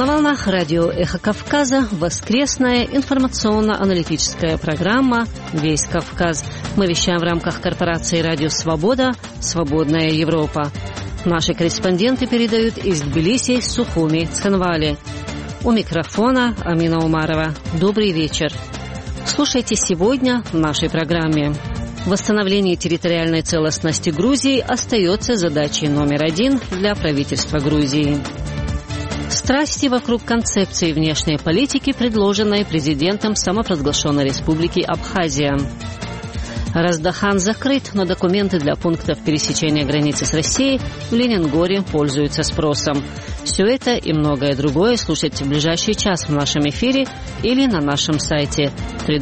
На волнах радио «Эхо Кавказа» воскресная информационно-аналитическая программа «Весь Кавказ». Мы вещаем в рамках корпорации «Радио Свобода. Свободная Европа». Наши корреспонденты передают из Тбилиси, Сухуми, Цхинвали. У микрофона Амина Умарова. Добрый вечер. Слушайте сегодня в нашей программе. Восстановление территориальной целостности Грузии остается задачей номер один для правительства Грузии. Страсти вокруг концепции внешней политики, предложенной президентом самопровозглашенной республики Абхазия. Раздахан закрыт, но документы для пунктов пересечения границы с Россией в Ленингоре пользуются спросом. Все это и многое другое слушайте в ближайший час в нашем эфире или на нашем сайте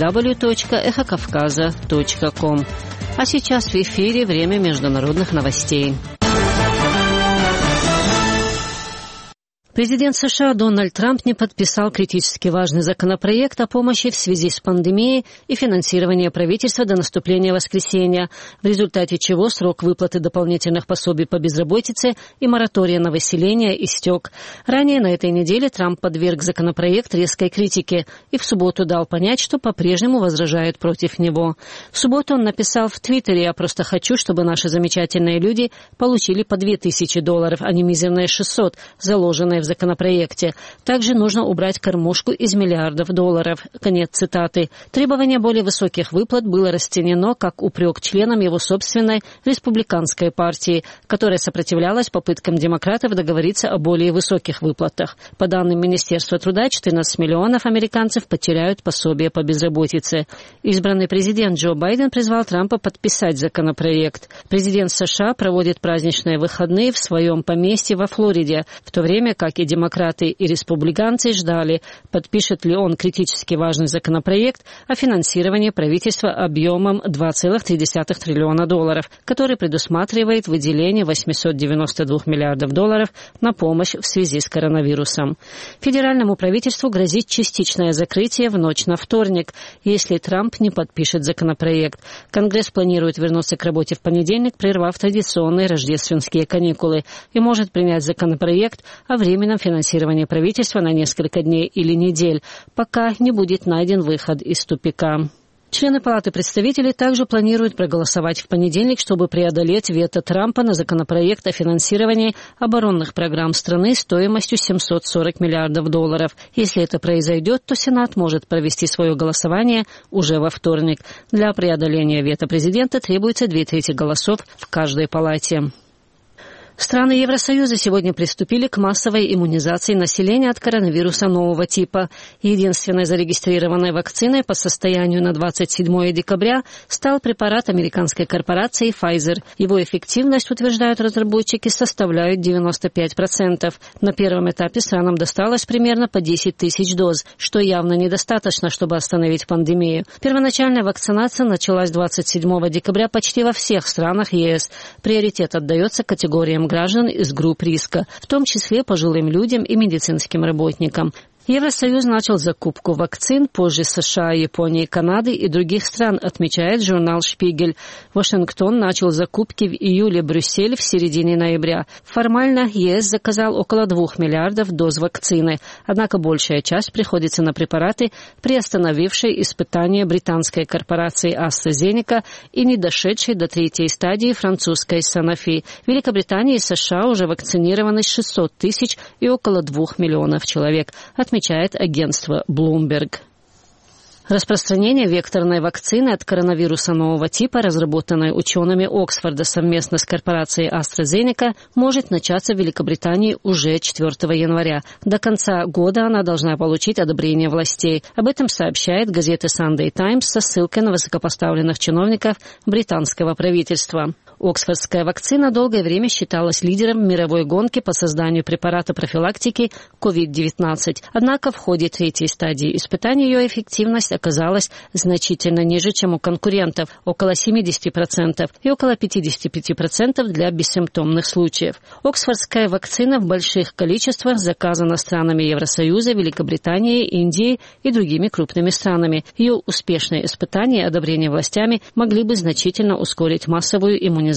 www.эхокавказа.ком. А сейчас в эфире время международных новостей. Президент США Дональд Трамп не подписал критически важный законопроект о помощи в связи с пандемией и финансировании правительства до наступления воскресенья, в результате чего срок выплаты дополнительных пособий по безработице и моратория на выселение истек. Ранее на этой неделе Трамп подверг законопроект резкой критике и в субботу дал понять, что по-прежнему возражает против него. В субботу он написал в Твиттере: «Я просто хочу, чтобы наши замечательные люди получили по $2000, а не мизерные 600, заложенные в законопроекте. Также нужно убрать кормушку из $миллиардов». Конец цитаты. Требование более высоких выплат было расценено как упрек членам его собственной республиканской партии, которая сопротивлялась попыткам демократов договориться о более высоких выплатах. По данным Министерства труда, 14 миллионов американцев потеряют пособие по безработице. Избранный президент Джо Байден призвал Трампа подписать законопроект. Президент США проводит праздничные выходные в своем поместье во Флориде, в то время как и демократы, и республиканцы ждали, подпишет ли он критически важный законопроект о финансировании правительства объемом $2,3 триллиона, который предусматривает выделение $892 миллиардов на помощь в связи с коронавирусом. Федеральному правительству грозит частичное закрытие в ночь на вторник, если Трамп не подпишет законопроект. Конгресс планирует вернуться к работе в понедельник, прервав традиционные рождественские каникулы, и может принять законопроект о временном финансирование правительства на несколько дней или недель, пока не будет найден выход из тупика. Члены Палаты представителей также планируют проголосовать в понедельник, чтобы преодолеть вето Трампа на законопроект о финансировании оборонных программ страны стоимостью $740 миллиардов. Если это произойдет, то Сенат может провести свое голосование уже во вторник. Для преодоления вето президента требуется 2/3 голосов в каждой палате. Страны Евросоюза сегодня приступили к массовой иммунизации населения от коронавируса нового типа. Единственной зарегистрированной вакциной по состоянию на 27 декабря стал препарат американской корпорации Pfizer. Его эффективность, утверждают разработчики, составляет 95%. На первом этапе странам досталось примерно по 10 тысяч доз, что явно недостаточно, чтобы остановить пандемию. Первоначальная вакцинация началась 27 декабря почти во всех странах ЕС. Приоритет отдается категориям граждан из групп риска, в том числе пожилым людям и медицинским работникам. Евросоюз начал закупку вакцин, позже США, Японии, Канады и других стран, отмечает журнал «Шпигель». Вашингтон начал закупки в июле, Брюссель в середине ноября. Формально ЕС заказал около 2 миллиардов доз вакцины, однако большая часть приходится на препараты, приостановившие испытания британской корпорации AstraZeneca и не дошедшей до 3-й стадии французской Sanofi. В Великобритании и США уже вакцинированы 600 тысяч и около 2 миллионов человек, отмечает агентство Bloomberg. Распространение векторной вакцины от коронавируса нового типа, разработанной учеными Оксфорда совместно с корпорацией AstraZeneca, может начаться в Великобритании уже 4 января. До конца года она должна получить одобрение властей. Об этом сообщает газета Sunday Times со ссылкой на высокопоставленных чиновников британского правительства. Оксфордская вакцина долгое время считалась лидером мировой гонки по созданию препарата профилактики COVID-19. Однако в ходе 3-й стадии испытаний ее эффективность оказалась значительно ниже, чем у конкурентов – около 70% и около 55% для бессимптомных случаев. Оксфордская вакцина в больших количествах заказана странами Евросоюза, Великобританией, Индией и другими крупными странами. Ее успешные испытания и одобрение властями могли бы значительно ускорить массовую иммунизацию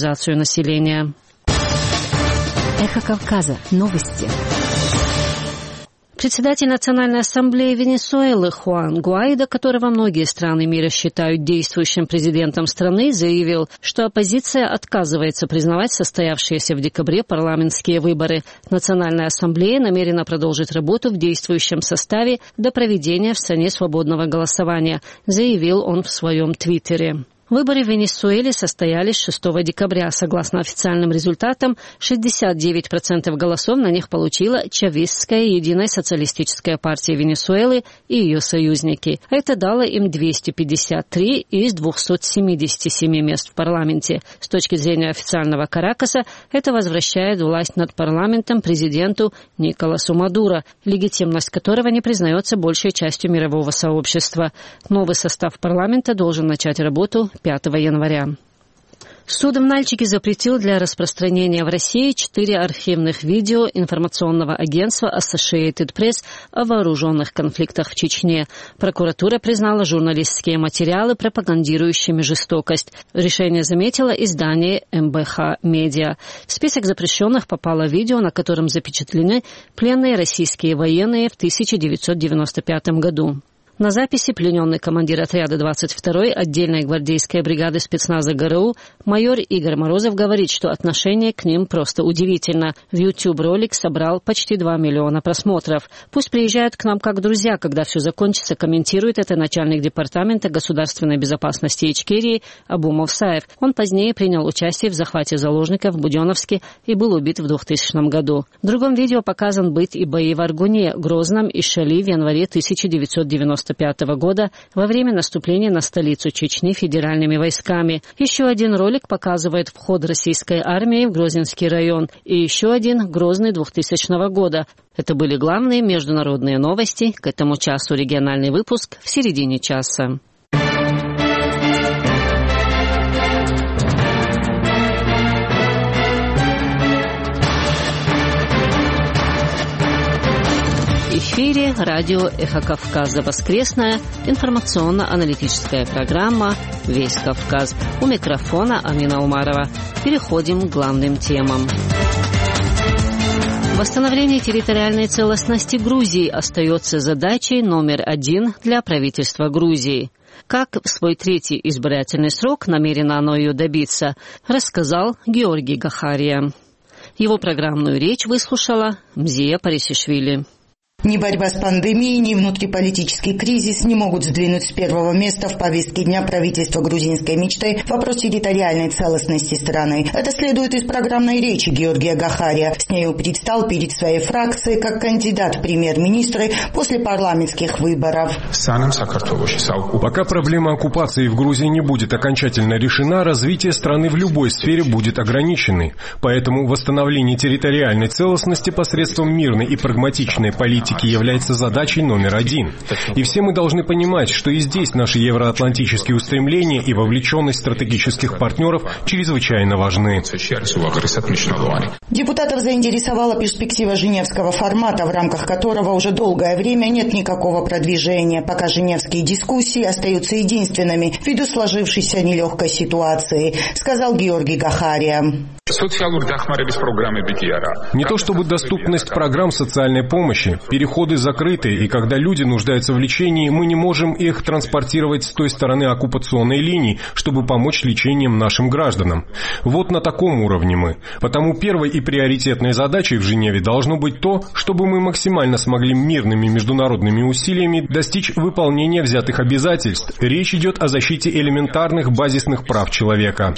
населения. Эхо Кавказа. Новости. К Председатель Национальной ассамблеи Венесуэлы Хуан Гуайдо, которого многие страны мира считают действующим президентом страны, заявил, что оппозиция отказывается признавать состоявшиеся в декабре парламентские выборы. Национальная ассамблея намерена продолжить работу в действующем составе до проведения в стране свободного голосования, заявил он в своем твиттере. Выборы в Венесуэле состоялись 6 декабря. Согласно официальным результатам, 69% голосов на них получила Чавистская Единая социалистическая партия Венесуэлы и ее союзники. Это дало им 253 из 277 мест в парламенте. С точки зрения официального Каракаса, это возвращает власть над парламентом президенту Николасу Мадуро, легитимность которого не признается большей частью мирового сообщества. Новый состав парламента должен начать работу 5 января. Суд в Нальчике запретил для распространения в России 4 архивных видео информационного агентства Associated Press о вооруженных конфликтах в Чечне. Прокуратура признала журналистские материалы пропагандирующими жестокость. Решение заметило издание МБХ Медиа. В список запрещенных попало видео, на котором запечатлены пленные российские военные в 1995 году. На записи плененный командир отряда 22-й отдельной гвардейской бригады спецназа ГРУ майор Игорь Морозов говорит, что отношение к ним просто удивительно. В YouTube ролик собрал почти 2 миллиона просмотров. Пусть приезжают к нам как друзья, когда все закончится, комментирует это начальник департамента государственной безопасности Ичкерии Абу Мовсаев. Он позднее принял участие в захвате заложников в Буденновске и был убит в 2000 году. В другом видео показан быт и бои в Аргуне, Грозном и Шали в январе 1995 года во время наступления на столицу Чечни федеральными войсками. Еще один ролик показывает вход российской армии в Грозненский район и еще один Грозный 2000 года. Это были главные международные новости. К этому часу региональный выпуск в середине часа. В эфире радио «Эхо Кавказа». Воскресная информационно-аналитическая программа «Весь Кавказ». У микрофона Амина Умарова. Переходим к главным темам. Восстановление территориальной целостности Грузии остается задачей номер 1 для правительства Грузии. Как в свой 3-й избирательный срок намерено оно ее добиться, рассказал Георгий Гахария. Его программную речь выслушала Мзия Парисишвили. Ни борьба с пандемией, ни внутриполитический кризис не могут сдвинуть с первого места в повестке дня правительства грузинской мечты вопрос территориальной целостности страны. Это следует из программной речи Георгия Гахария. С нею предстал перед своей фракцией как кандидат в премьер-министры после парламентских выборов. Пока проблема оккупации в Грузии не будет окончательно решена, развитие страны в любой сфере будет ограниченной. Поэтому восстановление территориальной целостности посредством мирной и прагматичной политики является задачей номер 1. И все мы должны понимать, что и здесь наши евроатлантические устремления и вовлеченность стратегических партнеров чрезвычайно важны. Депутатов заинтересовала перспектива Женевского формата, в рамках которого уже долгое время нет никакого продвижения, пока женевские дискуссии остаются единственными ввиду сложившейся нелегкой ситуации, сказал Георгий Гахария. Не то чтобы доступность программ социальной помощи, переходы закрыты, и когда люди нуждаются в лечении, мы не можем их транспортировать с той стороны оккупационной линии, чтобы помочь лечением нашим гражданам. Вот на таком уровне мы. Потому первой и приоритетной задачей в Женеве должно быть то, чтобы мы максимально смогли мирными международными усилиями достичь выполнения взятых обязательств. Речь идет о защите элементарных базисных прав человека.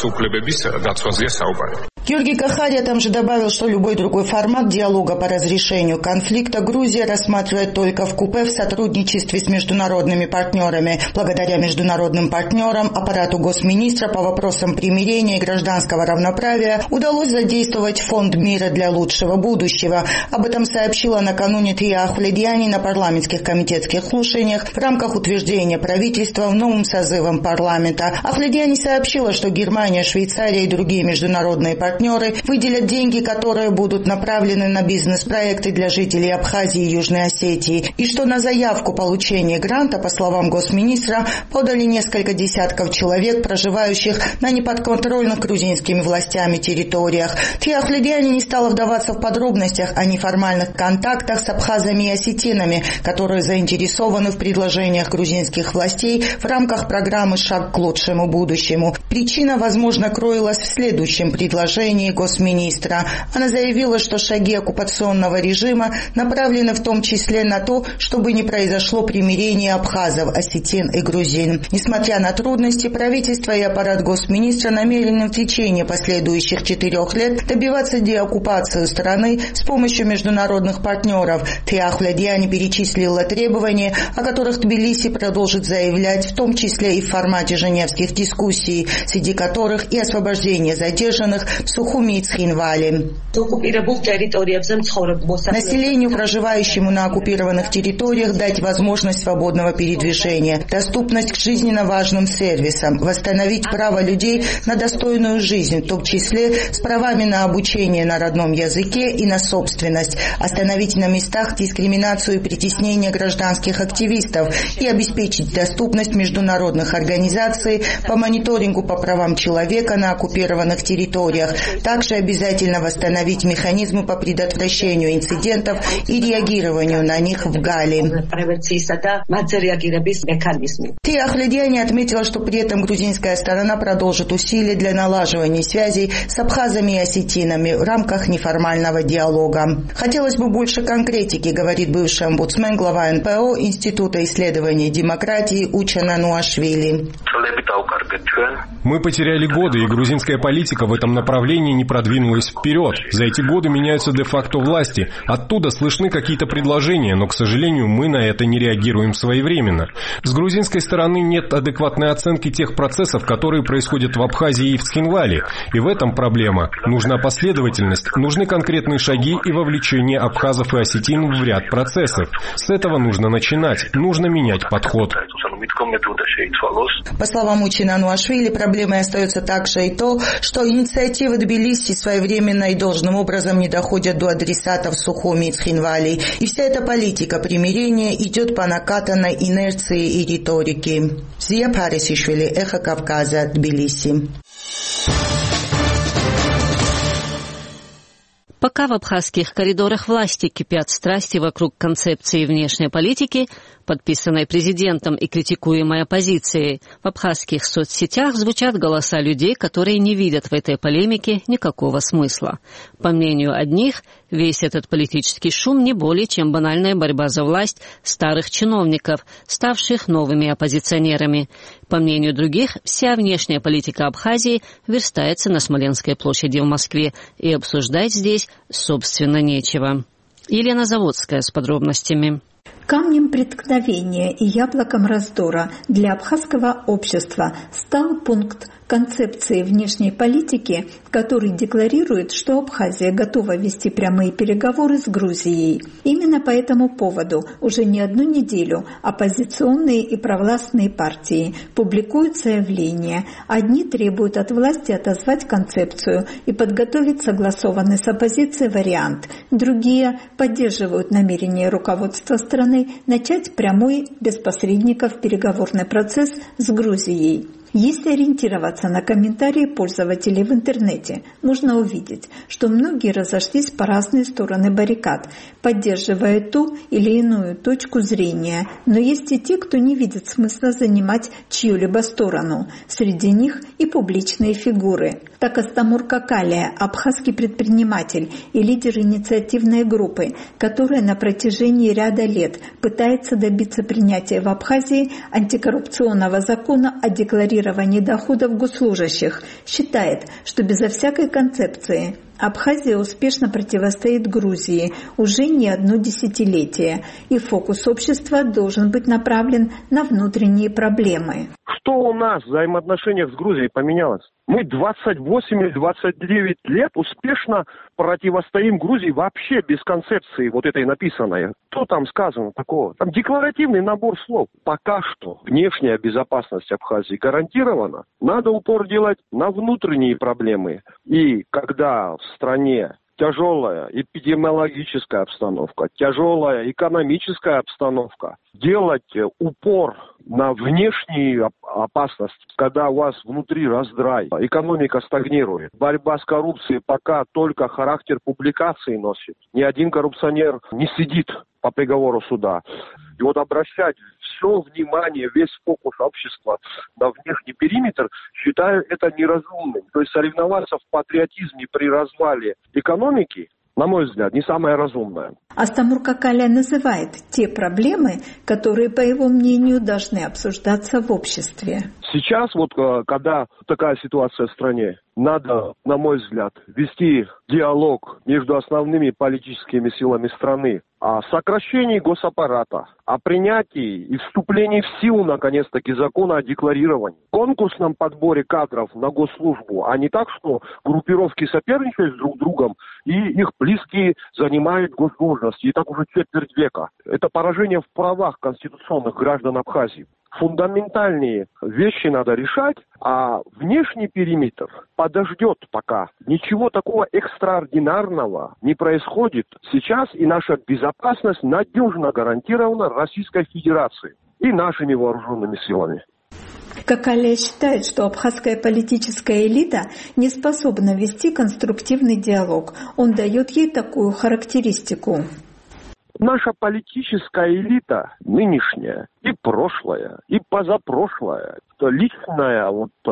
Георгий Гахария там же добавил, что любой другой формат диалога по разрешению конфликта Грузия рассматривает только в купе в сотрудничестве с международными партнерами. Благодаря международным партнерам аппарату госминистра по вопросам примирения и гражданского равноправия удалось задействовать Фонд мира для лучшего будущего. Об этом сообщила накануне Тия Ахвледьяни на парламентских комитетских слушаниях в рамках утверждения правительства новым созывом парламента. Ахвледьяни сообщила, что Германия, Швейцария и другие международные партнеры партнеры выделят деньги, которые будут направлены на бизнес-проекты для жителей Абхазии и Южной Осетии, и что на заявку получения гранта, по словам госминистра, подали несколько десятков человек, проживающих на неподконтрольных грузинскими властями территориях. Тия Ахледиани не стала вдаваться в подробностях о неформальных контактах с абхазами и осетинами, которые заинтересованы в предложениях грузинских властей в рамках программы «Шаг к лучшему будущему». Причина, возможно, кроилась в следующем предложении госминистра. Она заявила, что шаги оккупационного режима направлены в том числе на то, чтобы не произошло примирение абхазов, осетин и грузин. Несмотря на трудности, правительство и аппарат госминистра намерены в течение последующих 4 лет добиваться деоккупации страны с помощью международных партнеров. Тия Ахледиани перечислила требования, о которых Тбилиси продолжит заявлять, в том числе и в формате женевских дискуссий, среди которых и освобождение задержанных в Сухуми и Цхинвали. Населению, проживающему на оккупированных территориях, дать возможность свободного передвижения, доступность к жизненно важным сервисам, восстановить право людей на достойную жизнь, в том числе с правами на обучение на родном языке и на собственность, остановить на местах дискриминацию и притеснение гражданских активистов и обеспечить доступность международных организаций по мониторингу по правам человека на оккупированных территориях. Также обязательно восстановить механизмы по предотвращению инцидентов и реагированию на них в Гали. Тия Ахледиани отметила, что при этом грузинская сторона продолжит усилия для налаживания связей с абхазами и осетинами в рамках неформального диалога. Хотелось бы больше конкретики, говорит бывший омбудсмен, глава НПО Института исследований демократии Учена Нуашвили. Мы потеряли годы, и грузинская политика в этом направлении не продвинулась вперед. За эти годы меняются де-факто власти. Оттуда слышны какие-то предложения, но, к сожалению, мы на это не реагируем своевременно. С грузинской стороны нет адекватной оценки тех процессов, которые происходят в Абхазии и в Цхинвали. И в этом проблема. Нужна последовательность, нужны конкретные шаги и вовлечение абхазов и осетин в ряд процессов. С этого нужно начинать, нужно менять подход. По словам Учена Нуашвили, проблемой остается также и то, что инициативы Тбилиси своевременно и должным образом не доходят до адресатов Сухуми и Цхинвали. И вся эта политика примирения идет по накатанной инерции и риторике. Зия Парисишвили, Эхо Кавказа, Тбилиси. Пока в абхазских коридорах власти кипят страсти вокруг концепции внешней политики, подписанной президентом и критикуемой оппозицией, в абхазских соцсетях звучат голоса людей, которые не видят в этой полемике никакого смысла. По мнению одних, весь этот политический шум не более чем банальная борьба за власть старых чиновников, ставших новыми оппозиционерами. По мнению других, вся внешняя политика Абхазии верстается на Смоленской площади в Москве, и обсуждать здесь, собственно, нечего. Елена Заводская с подробностями. Камнем преткновения и яблоком раздора для абхазского общества стал пункт концепции внешней политики, который декларирует, что Абхазия готова вести прямые переговоры с Грузией. Именно по этому поводу уже не одну неделю оппозиционные и провластные партии публикуют заявления. Одни требуют от власти отозвать концепцию и подготовить согласованный с оппозицией вариант. Другие поддерживают намерение руководства страны начать прямой, без посредников, переговорный процесс с Грузией. Если ориентироваться на комментарии пользователей в интернете, можно увидеть, что многие разошлись по разные стороны баррикад, поддерживая ту или иную точку зрения, но есть и те, кто не видит смысла занимать чью-либо сторону. Среди них и публичные фигуры. Так Астамур Какалия, абхазский предприниматель и лидер инициативной группы, которая на протяжении ряда лет пытается добиться принятия в Абхазии антикоррупционного закона о декларировании доходов госслужащих, считает, что безо всякой концепции Абхазия успешно противостоит Грузии уже не одно десятилетие, и фокус общества должен быть направлен на внутренние проблемы. Что у нас в взаимоотношениях с Грузией поменялось? Мы 28 или 29 лет успешно противостоим Грузии вообще без концепции вот этой написанной. Что там сказано такого? Там декларативный набор слов. Пока что внешняя безопасность Абхазии гарантирована. Надо упор делать на внутренние проблемы. И когда в стране тяжелая эпидемиологическая обстановка, тяжелая экономическая обстановка, делать упор на внешнюю опасность, когда у вас внутри раздрай, экономика стагнирует, борьба с коррупцией пока только характер публикации носит. Ни один коррупционер не сидит по приговору суда. И вот обращать все внимание, весь фокус общества на внешний периметр, считаю это неразумным. То есть соревноваться в патриотизме при развале экономики, на мой взгляд, не самое разумное. Астамур Какаля называет те проблемы, которые, по его мнению, должны обсуждаться в обществе. Сейчас, вот когда такая ситуация в стране, надо, на мой взгляд, вести диалог между основными политическими силами страны о сокращении госаппарата, о принятии и вступлении в силу, наконец-таки, закона о декларировании, конкурсном подборе кадров на госслужбу, а не так, что группировки соперничают друг с другом и их близкие занимают госдолжности. И так уже четверть века. Это поражение в правах конституционных граждан Абхазии. Фундаментальные вещи надо решать, а внешний периметр подождет пока. Ничего такого экстраординарного не происходит сейчас, и наша безопасность надежно гарантирована Российской Федерацией и нашими вооруженными силами. Какаля считает, что абхазская политическая элита не способна вести конструктивный диалог. Он дает ей такую характеристику. Наша политическая элита нынешняя и прошлая, и позапрошлая, личная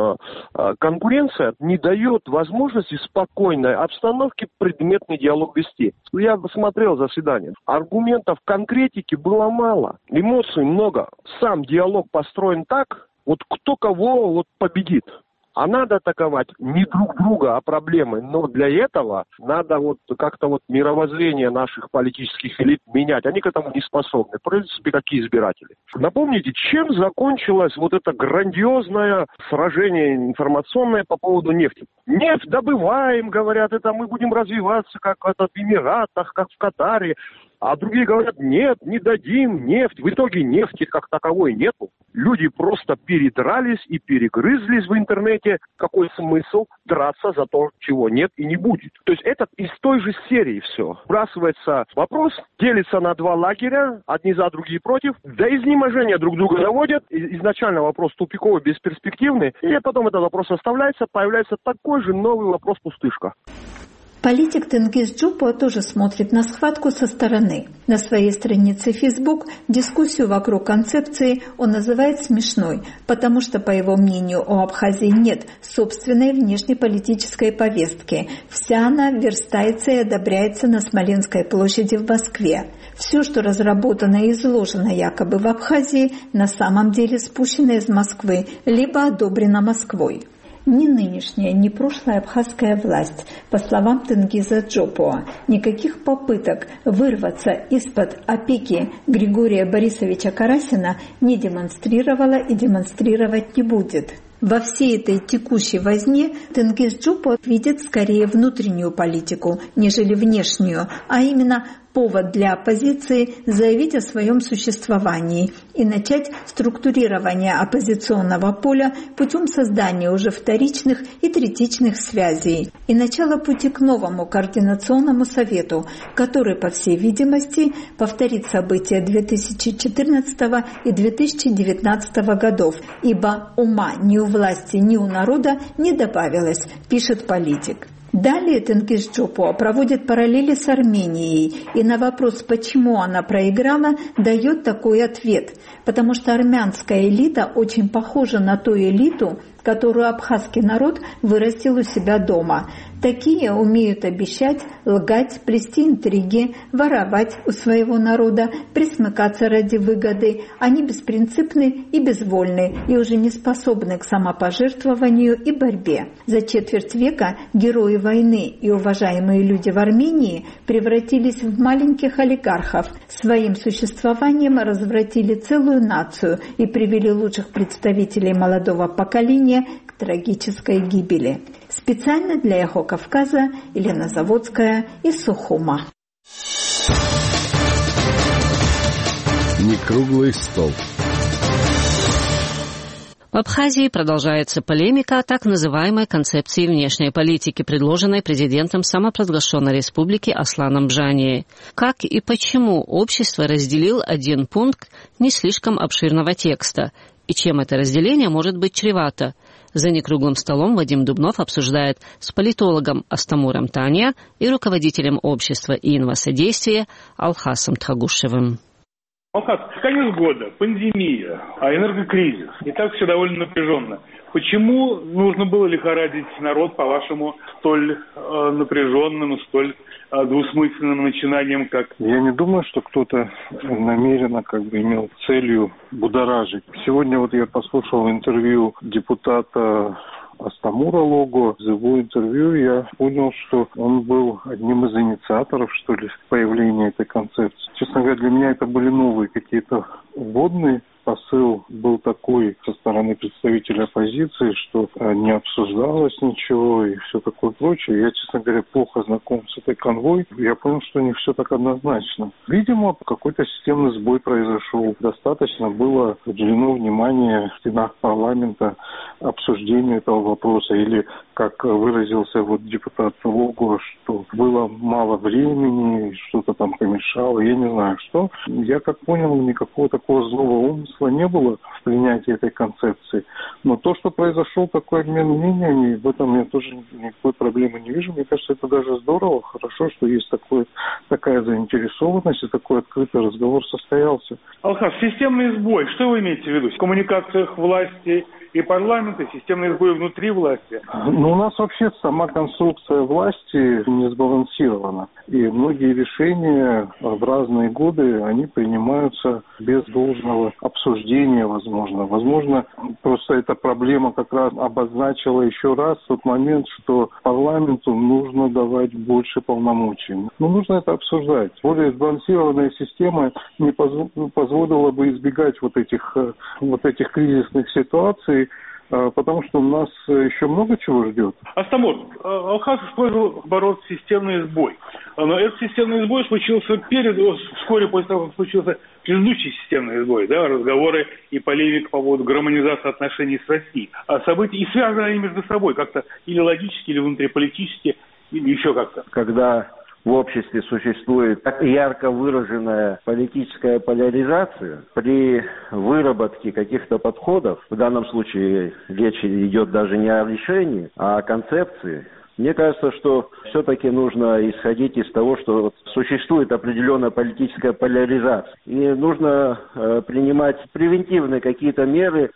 конкуренция не дает возможности в спокойной обстановке предметный диалог вести. Я посмотрел заседание. Аргументов, конкретики было мало, эмоций много. Сам диалог построен так, вот кто кого победит. А надо атаковать не друг друга, а проблемы. Но для этого надо как-то мировоззрение наших политических элит менять. Они к этому не способны. В принципе, какие избиратели. Напомните, чем закончилось это грандиозное сражение информационное по поводу нефти? Нефть добываем, говорят, это мы будем развиваться, как в Эмиратах, как в Катаре. А другие говорят, нет, не дадим нефть. В итоге нефти как таковой нету. Люди просто передрались и перегрызлись в интернете. Какой смысл драться за то, чего нет и не будет? То есть это из той же серии все. Вбрасывается вопрос, делится на два лагеря, одни за, другие против. До изнеможения друг друга доводят. Изначально вопрос тупиковый, бесперспективный. И потом этот вопрос оставляется, появляется такой же новый вопрос-пустышка. Политик Тенгиз Джупуа тоже смотрит на схватку со стороны. На своей странице Facebook дискуссию вокруг концепции он называет смешной, потому что, по его мнению, у Абхазии нет собственной внешнеполитической повестки. Вся она верстается и одобряется на Смоленской площади в Москве. Все, что разработано и изложено якобы в Абхазии, на самом деле спущено из Москвы, либо одобрено Москвой. Ни нынешняя, ни прошлая абхазская власть, по словам Тенгиза Джупуа, никаких попыток вырваться из-под опеки Григория Борисовича Карасина не демонстрировала и демонстрировать не будет. Во всей этой текущей возне Тенгиз Джупуа видит скорее внутреннюю политику, нежели внешнюю, а именно повод для оппозиции заявить о своем существовании и начать структурирование оппозиционного поля путем создания уже вторичных и третичных связей и начало пути к новому координационному совету, который, по всей видимости, повторит события 2014 и 2019 годов, ибо ума ни у власти, ни у народа не добавилось, пишет политик. Далее Тенгиз Джупуа проводит параллели с Арменией и на вопрос, почему она проиграла, дает такой ответ. Потому что армянская элита очень похожа на ту элиту, которую абхазский народ вырастил у себя дома. Такие умеют обещать, лгать, плести интриги, воровать у своего народа, присмыкаться ради выгоды. Они беспринципны и безвольны, и уже не способны к самопожертвованию и борьбе. За четверть века герои войны и уважаемые люди в Армении превратились в маленьких олигархов. Своим существованием развратили целую нацию и привели лучших представителей молодого поколения к трагической гибели. Специально для «Эхо Кавказа» Елена Заводская из Сухума. Некруглый стол. В Абхазии продолжается полемика о так называемой концепции внешней политики, предложенной президентом самопровозглашенной республики Асланом Бжанией. Как и почему общество разделил один пункт не слишком обширного текста, и чем это разделение может быть чревато? За некруглым столом Вадим Дубнов обсуждает с политологом Астамуром Таня и руководителем общества и инвосодействия Алхасом Тхагушевым. Алхас, конец года, пандемия, энергокризис. И так все довольно напряженно. Почему нужно было лихорадить народ, по-вашему, столь напряженным и столь двусмысленным начинанием, как... Я не думаю, что кто-то намеренно имел целью будоражить. Сегодня я послушал интервью депутата Астамура Лого. Из его интервью я понял, что он был одним из инициаторов, появления этой концепции. Честно говоря, для меня это были новые какие-то вводные. Посыл был такой со стороны представителей оппозиции, что не обсуждалось ничего и все такое прочее. Я, честно говоря, плохо знаком с этой конвой. Я понял, что не все так однозначно. Видимо, какой-то системный сбой произошел. Достаточно было уделено внимание в стенах парламента обсуждению этого вопроса. Или, как выразился депутат Лого, что было мало времени, что-то там помешало. Я не знаю, что. Я, как понял, никакого такого злого умысла не было в принятии этой концепции. Но то, что произошел такой обмен мнениями, в этом я тоже никакой проблемы не вижу. Мне кажется, это даже здорово, хорошо, что есть такая заинтересованность и такой открытый разговор состоялся. Алхас, системный сбой, что вы имеете в виду? В коммуникациях власти и парламента, системный сбой внутри власти? У нас вообще сама конструкция власти не сбалансирована. И многие решения в разные годы, они принимаются без должного обсуждения, возможно. Возможно, просто эта проблема как раз обозначила еще раз тот момент, что парламенту нужно давать больше полномочий. Нужно это обсуждать. Более сбалансированная система не позволила бы избегать этих кризисных ситуаций, потому что нас еще много чего ждет. Астамур, Алхас использовал оборот «системный сбой». Но этот системный сбой случился вскоре после того, как случился предыдущий системный сбой, разговоры и полемика по поводу гармонизации отношений с Россией. А события и связаны они между собой как-то или логически, или внутриполитически, или еще как-то. Когда в обществе существует ярко выраженная политическая поляризация, при выработке каких-то подходов, в данном случае речь идет даже не о решении, а о концепции, мне кажется, что все-таки нужно исходить из того, что существует определенная политическая поляризация. И нужно принимать превентивные какие-то меры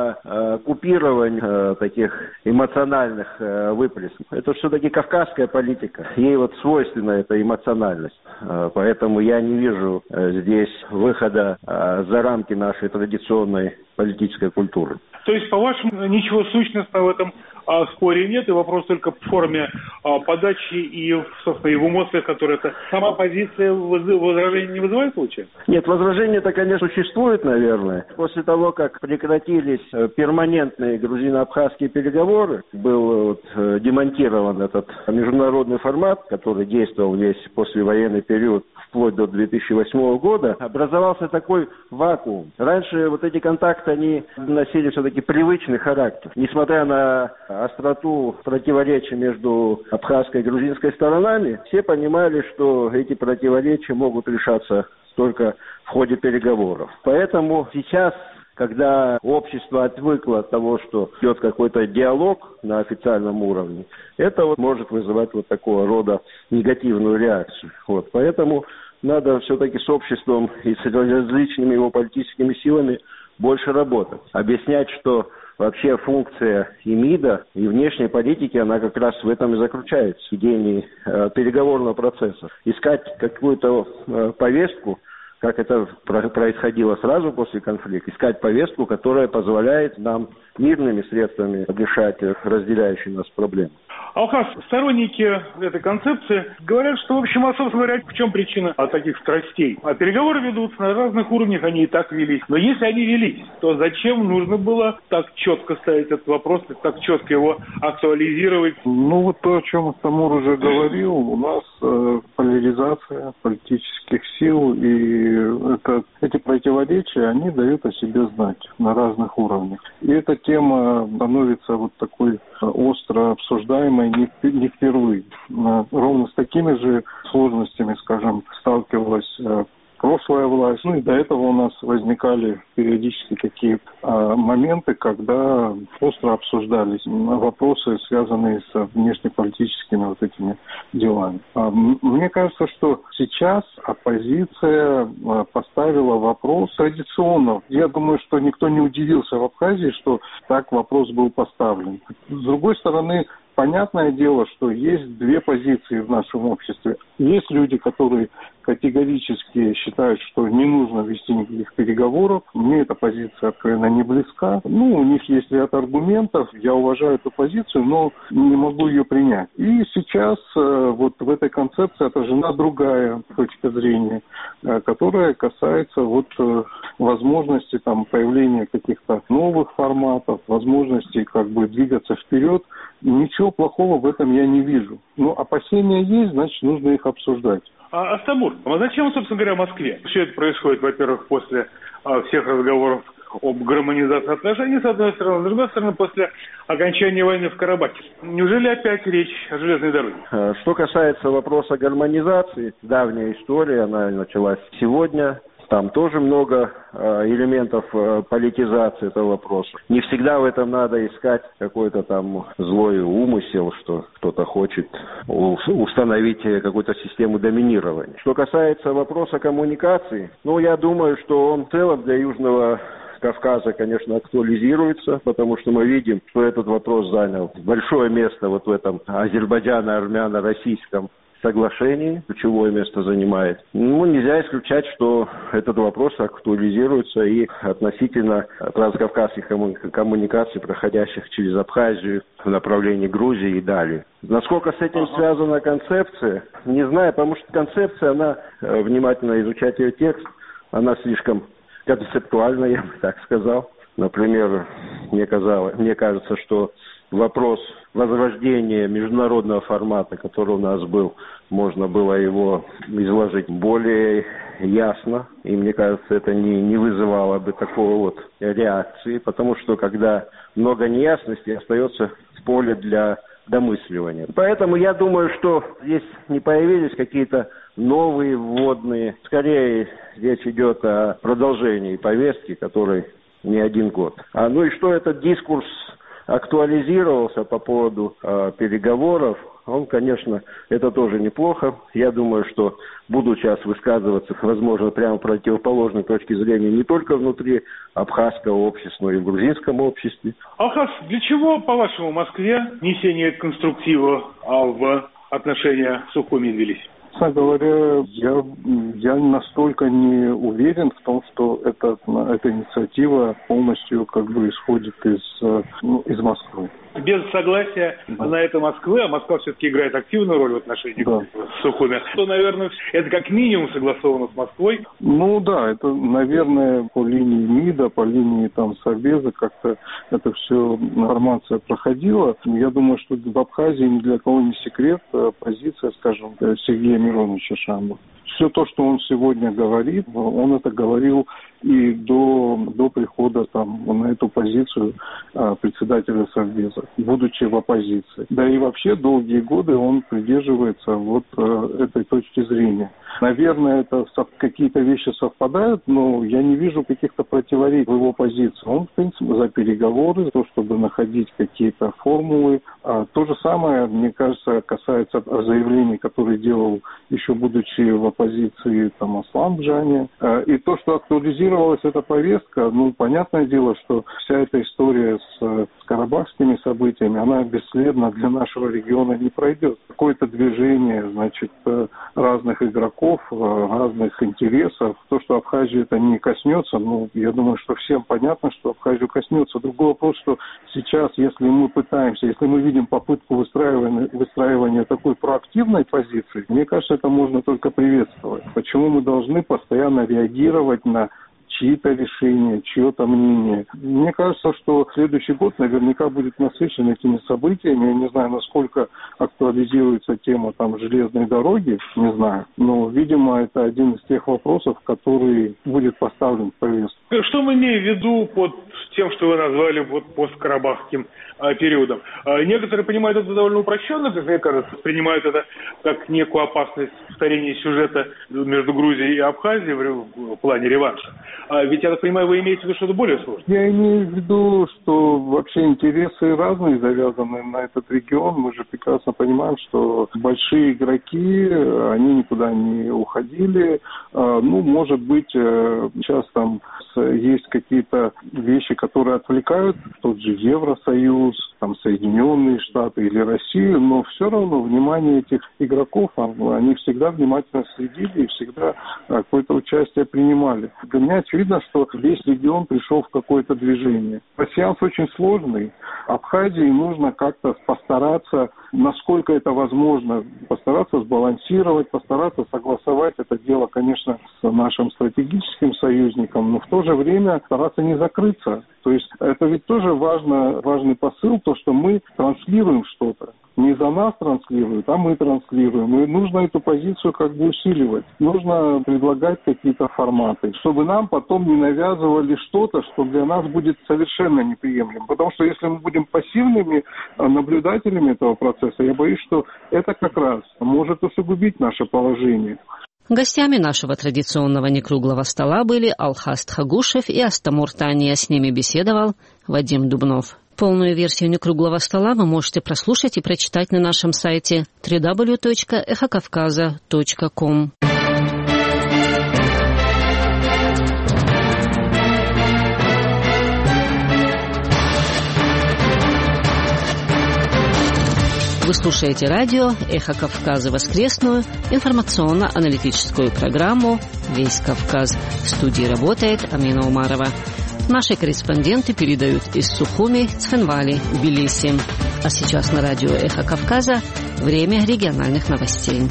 по купированию таких эмоциональных выплесков. Это все-таки кавказская политика. Ей свойственна эта эмоциональность. Поэтому я не вижу здесь выхода за рамки нашей традиционной политической культуры. То есть, по-вашему, ничего сущностного в этом споре нет, и вопрос только в форме подачи и, собственно, и в эмоциях, которые это сама позиция возражений не вызывает, получается? Нет, возражения-то, конечно, существуют, наверное. После того, как прекратились перманентные грузино-абхазские переговоры, был демонтирован этот международный формат, который действовал весь послевоенный период, вплоть до 2008 года, образовался такой вакуум. Раньше эти контакты, они носили все-таки привычный характер. Несмотря на остроту противоречий между абхазской и грузинской сторонами, все понимали, что эти противоречия могут решаться только в ходе переговоров. Поэтому сейчас, когда общество отвыкло от того, что идет какой-то диалог на официальном уровне, это может вызывать такого рода негативную реакцию. Поэтому надо все-таки с обществом и с различными его политическими силами больше работать. Объяснять, что вообще функция и МИДа, и внешней политики, она как раз в этом и заключается, в ведении переговорного процесса. Искать какую-то повестку, как это происходило сразу после конфликта, искать повестку, которая позволяет нам мирными средствами решать разделяющие нас проблемы. Алхас, сторонники этой концепции говорят, что, в общем, собственно говоря, в чем причина таких страстей? А переговоры ведутся на разных уровнях, они и так велись. Но если они велись, то зачем нужно было так четко ставить этот вопрос, так четко его актуализировать? Ну, вот то, о чем Астамур уже говорил, у нас поляризация политических сил, и эти противоречия, они дают о себе знать на разных уровнях. И эта тема становится вот такой остро обсуждаемой не впервые. Ровно с такими же сложностями, скажем, сталкивалась прошлая власть. Ну и до этого у нас возникали периодически такие моменты, когда остро обсуждались вопросы, связанные с внешнеполитическими вот этими делами. Мне кажется, что сейчас оппозиция поставила вопрос традиционно. Я думаю, что никто не удивился в Абхазии, что так вопрос был поставлен. С другой стороны, понятное дело, что есть две позиции в нашем обществе. Есть люди, которые категорически считают, что не нужно вести никаких переговоров. Мне эта позиция откровенно не близка. У них есть ряд аргументов. Я уважаю эту позицию, но не могу ее принять. И сейчас вот в этой концепции отражена другая точка зрения, которая касается возможности появления каких-то новых форматов, возможности двигаться вперед. Ничего плохого в этом я не вижу. Но опасения есть, значит, нужно их обсуждать. Астамур, а зачем, собственно говоря, Москве? Все это происходит, во-первых, после всех разговоров об гармонизации отношений, с одной стороны, с другой стороны, после окончания войны в Карабахе. Неужели опять речь о железной дороге? Что касается вопроса гармонизации, давняя история, она началась сегодня. Там тоже много элементов политизации этого вопроса. Не всегда в этом надо искать какой-то злой умысел, что кто-то хочет установить какую-то систему доминирования. Что касается вопроса коммуникации, я думаю, что он в целом для Южного Кавказа, конечно, актуализируется, потому что мы видим, что этот вопрос занял большое место в этом азербайджано-армяно-российском соглашении, ключевое место занимает. Нельзя исключать, что этот вопрос актуализируется и относительно транскавказских коммуникаций, проходящих через Абхазию в направлении Грузии и далее. Насколько с этим связана концепция, не знаю, потому что концепция, она, внимательно изучать ее текст, она слишком концептуальна, я бы так сказал. Например, мне кажется, что вопрос возрождения международного формата, который у нас был, можно было его изложить более ясно. И мне кажется, это не вызывало бы такой реакции, потому что когда много неясностей, остается поле для домысливания. Поэтому я думаю, что здесь не появились какие-то новые вводные. Скорее, речь идет о продолжении повестки, которой не один год. И что этот дискурс актуализировался по поводу переговоров, он, конечно, это тоже неплохо. Я думаю, что буду сейчас высказываться, возможно, прямо противоположной точки зрения не только внутри абхазского общества, но и в грузинском обществе. Алхас, для чего, по-вашему, Москве несение конструктива в отношения Сухуми велись? Честно говоря, я настолько не уверен в том, что эта инициатива полностью исходит из Москвы. Без согласия на это Москвы, а Москва все-таки играет активную роль в отношении с Сухуми, то, наверное, это как минимум согласовано с Москвой. Это, наверное, по линии МИДа, по линии Совбеза как-то это все информация проходила. Я думаю, что в Абхазии ни для кого не секрет позиция, скажем, Сергея Мироновича Шамбы. Все то, что он сегодня говорит, он это говорил и до прихода на эту позицию председателя Совбеза, будучи в оппозиции. Да и вообще долгие годы он придерживается этой точки зрения. Наверное, это какие-то вещи совпадают, но я не вижу каких-то противоречий в его позиции. Он, в принципе, за переговоры, за то, чтобы находить какие-то формулы. То же самое, мне кажется, касается заявлений, которые делал еще будучи в оппозиции Аслан Джани. И то, что актуализировалось транслировалась эта повестка, понятное дело, что вся эта история с карабахскими событиями, она бесследно для нашего региона не пройдет. Какое-то движение, разных игроков, разных интересов. То, что Абхазию это не коснется, я думаю, что всем понятно, что Абхазию коснется. Другой вопрос, что сейчас, если мы видим попытку выстраивания такой проактивной позиции, мне кажется, это можно только приветствовать. Почему мы должны постоянно реагировать на чьи-то решения, чье-то мнение? Мне кажется, что следующий год наверняка будет насыщен этими событиями. Я не знаю, насколько актуализируется тема железной дороги, не знаю. Но, видимо, это один из тех вопросов, который будет поставлен в повестку. Что мы имеем в виду под тем, что вы назвали посткарабахским периодом? Некоторые понимают это довольно упрощенно, как мне кажется, воспринимают это как некую опасность повторения сюжета между Грузией и Абхазией в плане реванша. Ведь, я так понимаю, вы имеете в виду что-то более сложное? Я имею в виду, что вообще интересы разные завязаны на этот регион. Мы же прекрасно понимаем, что большие игроки, они никуда не уходили. Может быть, сейчас есть какие-то вещи, которые отвлекают, тот же Евросоюз, Соединенные Штаты или Россию, но все равно внимание этих игроков, они всегда внимательно следили и всегда какое-то участие принимали. Для меня очевидно, что весь регион пришел в какое-то движение. Пассианс очень сложный. Абхазии нужно как-то постараться, насколько это возможно, постараться сбалансировать, постараться согласовать это дело, конечно, с нашим стратегическим союзником, но в то же время стараться не закрыться. То есть это ведь тоже важный посыл, то, что мы транслируем что-то. Не за нас транслируют, а мы транслируем. И нужно эту позицию усиливать. Нужно предлагать какие-то форматы, чтобы нам потом не навязывали что-то, что для нас будет совершенно неприемлемым. Потому что если мы будем пассивными наблюдателями этого процесса, я боюсь, что это как раз может усугубить наше положение. Гостями нашего традиционного некруглого стола были Алхас Тхагушев и Астамур Тания. С ними беседовал Вадим Дубнов. Полную версию некруглого стола вы можете прослушать и прочитать на нашем сайте www.ekhokavkaza.com. Вы слушаете радио «Эхо Кавказа» воскресную информационно-аналитическую программу «Весь Кавказ». В студии работает Амина Умарова. Наши корреспонденты передают из Сухуми, Цхинвали, Тбилиси. А сейчас на радио «Эхо Кавказа» время региональных новостей.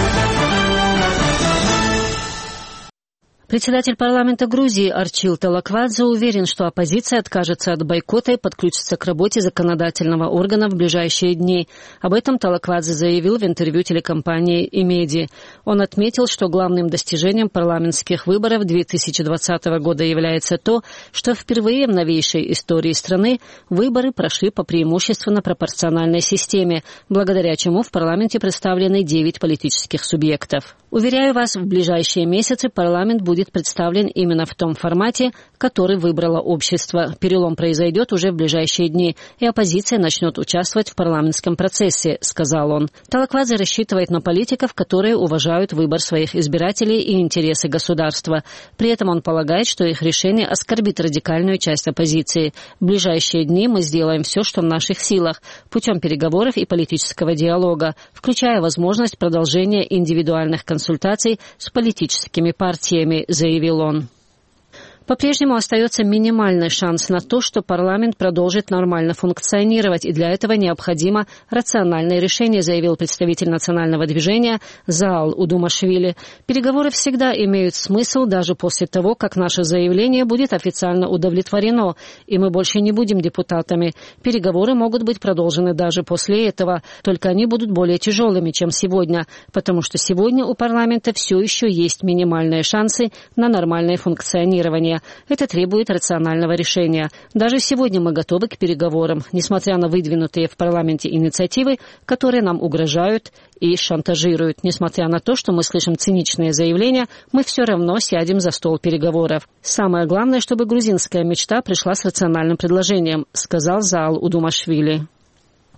Председатель парламента Грузии Арчил Талаквадзе уверен, что оппозиция откажется от бойкота и подключится к работе законодательного органа в ближайшие дни. Об этом Талаквадзе заявил в интервью телекомпании «Имеди». Он отметил, что главным достижением парламентских выборов 2020 года является то, что впервые в новейшей истории страны выборы прошли по преимущественно пропорциональной системе, благодаря чему в парламенте представлены 9 политических субъектов. Уверяю вас, в ближайшие месяцы парламент будет представлен именно в том формате, который выбрало общество. Перелом произойдет уже в ближайшие дни, и оппозиция начнет участвовать в парламентском процессе, сказал он. Талаквадзе рассчитывает на политиков, которые уважают выбор своих избирателей и интересы государства. При этом он полагает, что их решение оскорбит радикальную часть оппозиции. В ближайшие дни мы сделаем все, что в наших силах, путем переговоров и политического диалога, включая возможность продолжения индивидуальных консультаций с политическими партиями, заявил он. По-прежнему остается минимальный шанс на то, что парламент продолжит нормально функционировать, и для этого необходимо рациональное решение, заявил представитель национального движения Заал Удумашвили. Переговоры всегда имеют смысл даже после того, как наше заявление будет официально удовлетворено, и мы больше не будем депутатами. Переговоры могут быть продолжены даже после этого, только они будут более тяжелыми, чем сегодня, потому что сегодня у парламента все еще есть минимальные шансы на нормальное функционирование. Это требует рационального решения. Даже сегодня мы готовы к переговорам, несмотря на выдвинутые в парламенте инициативы, которые нам угрожают и шантажируют. Несмотря на то, что мы слышим циничные заявления, мы все равно сядем за стол переговоров. Самое главное, чтобы грузинская мечта пришла с рациональным предложением, сказал Заал Удумашвили.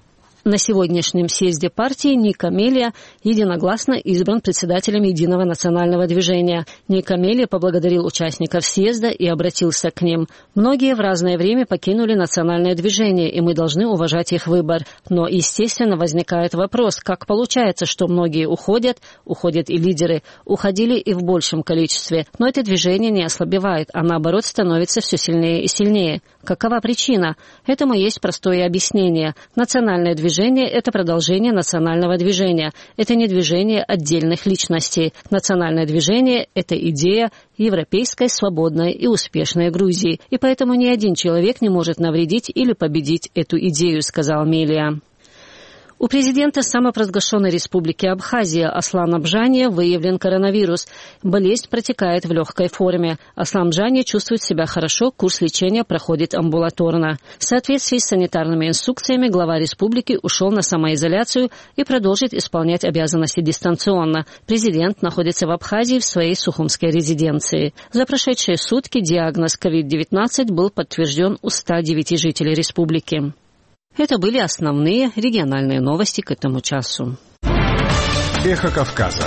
На сегодняшнем съезде партии Ник Амелия единогласно избран председателем Единого национального движения. Ник Амелия поблагодарил участников съезда и обратился к ним. Многие в разное время покинули национальное движение, и мы должны уважать их выбор. Но, естественно, возникает вопрос, как получается, что многие уходят и лидеры, уходили и в большем количестве. Но это движение не ослабевает, а наоборот становится все сильнее и сильнее. Какова причина? Этому есть простое объяснение. Национальное движение – это продолжение национального движения. Это не движение отдельных личностей. Национальное движение – это идея европейской, свободной и успешной Грузии. И поэтому ни один человек не может навредить или победить эту идею, сказал Мелия. У президента самопровозглашенной республики Абхазия Аслана Бжания выявлен коронавирус. Болезнь протекает в легкой форме. Аслан Бжания чувствует себя хорошо, курс лечения проходит амбулаторно. В соответствии с санитарными инструкциями глава республики ушел на самоизоляцию и продолжит исполнять обязанности дистанционно. Президент находится в Абхазии в своей сухумской резиденции. За прошедшие сутки диагноз COVID-19 был подтвержден у 109 жителей республики. Это были основные региональные новости к этому часу. Эхо Кавказа.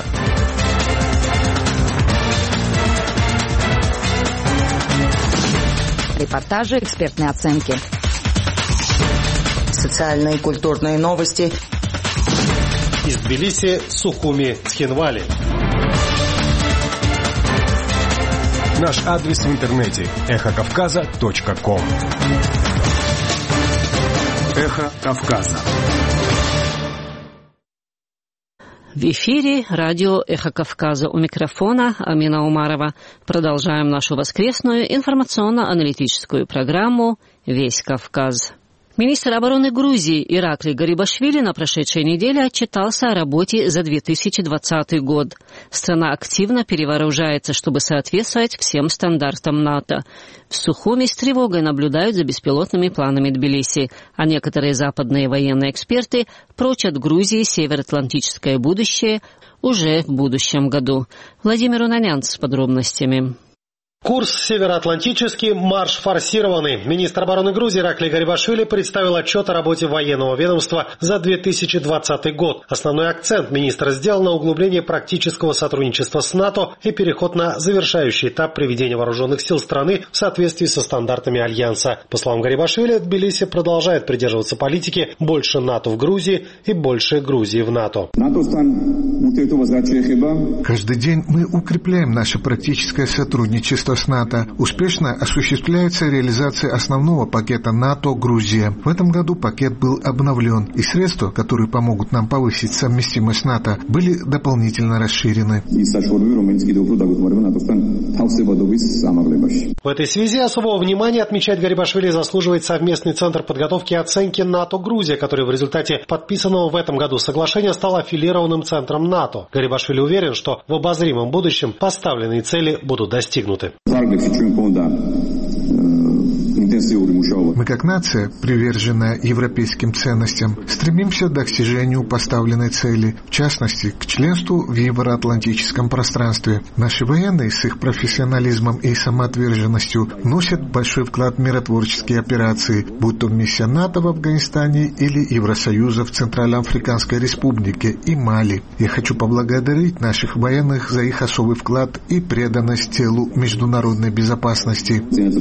Репортажи, экспертные оценки. Социальные и культурные новости. Из Тбилиси, Сухуми, Цхинвали. Наш адрес в интернете эхокавказа.ком. Эхо Кавказа. В эфире радио «Эхо Кавказа». У микрофона Амина Умарова. Продолжаем нашу воскресную информационно-аналитическую программу «Весь Кавказ». Министр обороны Грузии Ираклий Гарибашвили на прошедшей неделе отчитался о работе за 2020 год. Страна активно перевооружается, чтобы соответствовать всем стандартам НАТО. В Сухуми с тревогой наблюдают за беспилотными планами Тбилиси, а некоторые западные военные эксперты прочат Грузии североатлантическое будущее уже в будущем году. Владимир Унанян с подробностями. Курс североатлантический, марш форсированный. Министр обороны Грузии Ираклий Гарибашвили представил отчет о работе военного ведомства за 2020 год. Основной акцент министр сделал на углубление практического сотрудничества с НАТО и переход на завершающий этап приведения вооруженных сил страны в соответствии со стандартами Альянса. По словам Гарибашвили, Тбилиси продолжает придерживаться политики «больше НАТО в Грузии» и «больше Грузии в НАТО». Каждый день мы укрепляем наше практическое сотрудничество с НАТО. Успешно осуществляется реализация основного пакета НАТО-Грузия. В этом году пакет был обновлен, и средства, которые помогут нам повысить совместимость НАТО, были дополнительно расширены. В этой связи особого внимания, отмечает Гарибашвили, заслуживает совместный центр подготовки и оценки НАТО-Грузия, который в результате подписанного в этом году соглашения стал аффилированным центром НАТО. Гарибашвили уверен, что в обозримом будущем поставленные цели будут достигнуты. Мы, как нация, приверженная европейским ценностям, стремимся к достижению поставленной цели, в частности, к членству в евроатлантическом пространстве. Наши военные с их профессионализмом и самоотверженностью вносят большой вклад в миротворческие операции, будь то миссия НАТО в Афганистане или Евросоюза в Центральноафриканской Республике и Мали. Я хочу поблагодарить наших военных за их особый вклад и преданность делу международной безопасности.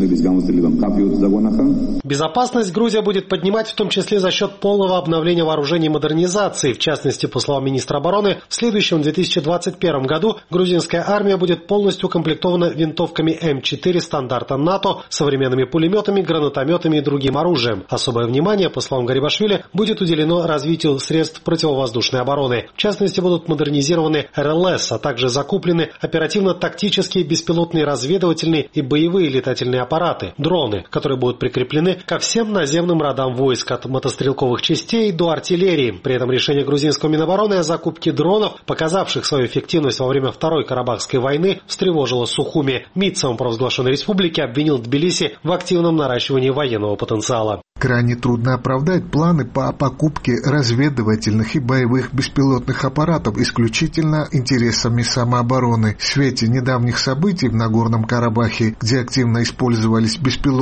Безопасность Грузия будет поднимать в том числе за счет полного обновления вооружений и модернизации. В частности, по словам министра обороны, в следующем 2021 году грузинская армия будет полностью укомплектована винтовками М4 стандарта НАТО, современными пулеметами, гранатометами и другим оружием. Особое внимание, по словам Гарибашвили, будет уделено развитию средств противовоздушной обороны. В частности, будут модернизированы РЛС, а также закуплены оперативно-тактические беспилотные разведывательные и боевые летательные аппараты, дроны, которые будут прикреплены ко всем наземным родам войск, от мотострелковых частей до артиллерии. При этом решение грузинского Минобороны о закупке дронов, показавших свою эффективность во время Второй Карабахской войны, встревожило Сухуми. МИД самопровозглашенной республики обвинил Тбилиси в активном наращивании военного потенциала. Крайне трудно оправдать планы по покупке разведывательных и боевых беспилотных аппаратов исключительно интересами самообороны. В свете недавних событий в Нагорном Карабахе, где активно использовались беспилотные боевые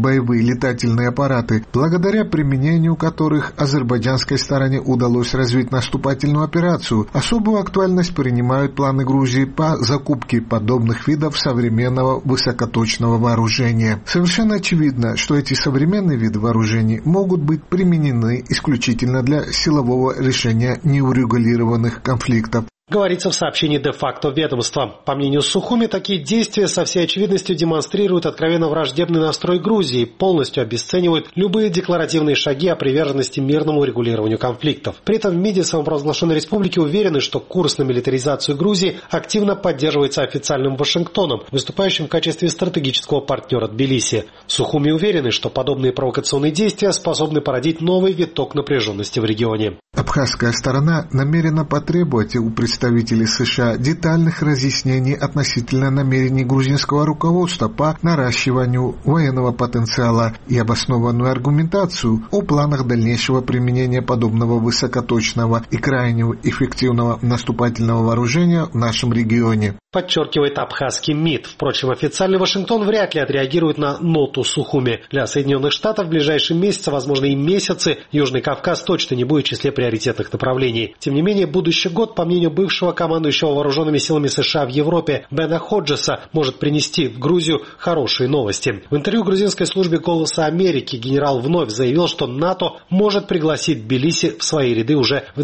боевые летательные аппараты, благодаря применению которых азербайджанской стороне удалось развить наступательную операцию. Особую актуальность принимают планы Грузии по закупке подобных видов современного высокоточного вооружения. Совершенно очевидно, что эти современные виды вооружений могут быть применены исключительно для силового решения неурегулированных конфликтов. Говорится в сообщении де-факто ведомства. По мнению Сухуми, такие действия со всей очевидностью демонстрируют откровенно враждебный настрой Грузии, полностью обесценивают любые декларативные шаги о приверженности мирному регулированию конфликтов. При этом в МИДе самопровозглашенной республики уверены, что курс на милитаризацию Грузии активно поддерживается официальным Вашингтоном, выступающим в качестве стратегического партнера Тбилиси. Сухуми уверены, что подобные провокационные действия способны породить новый виток напряженности в регионе. Абхазская сторона намерена потребовать у представителей США детальных разъяснений относительно намерений грузинского руководства по наращиванию военного потенциала и обоснованную аргументацию о планах дальнейшего применения подобного высокоточного и крайне эффективного наступательного вооружения в нашем регионе. Подчеркивает абхазский МИД. Впрочем, официальный Вашингтон вряд ли отреагирует на ноту Сухуми. Для Соединенных Штатов в ближайшие месяцы, возможно и месяцы, Южный Кавказ точно не будет в числе приоритетных направлений. Тем не менее, будущий год, по мнению бывшего командующего вооруженными силами США в Европе Бена Ходжеса, может принести в Грузию хорошие новости. В интервью грузинской службе «Голоса Америки» генерал вновь заявил, что НАТО может пригласить Тбилиси в свои ряды уже в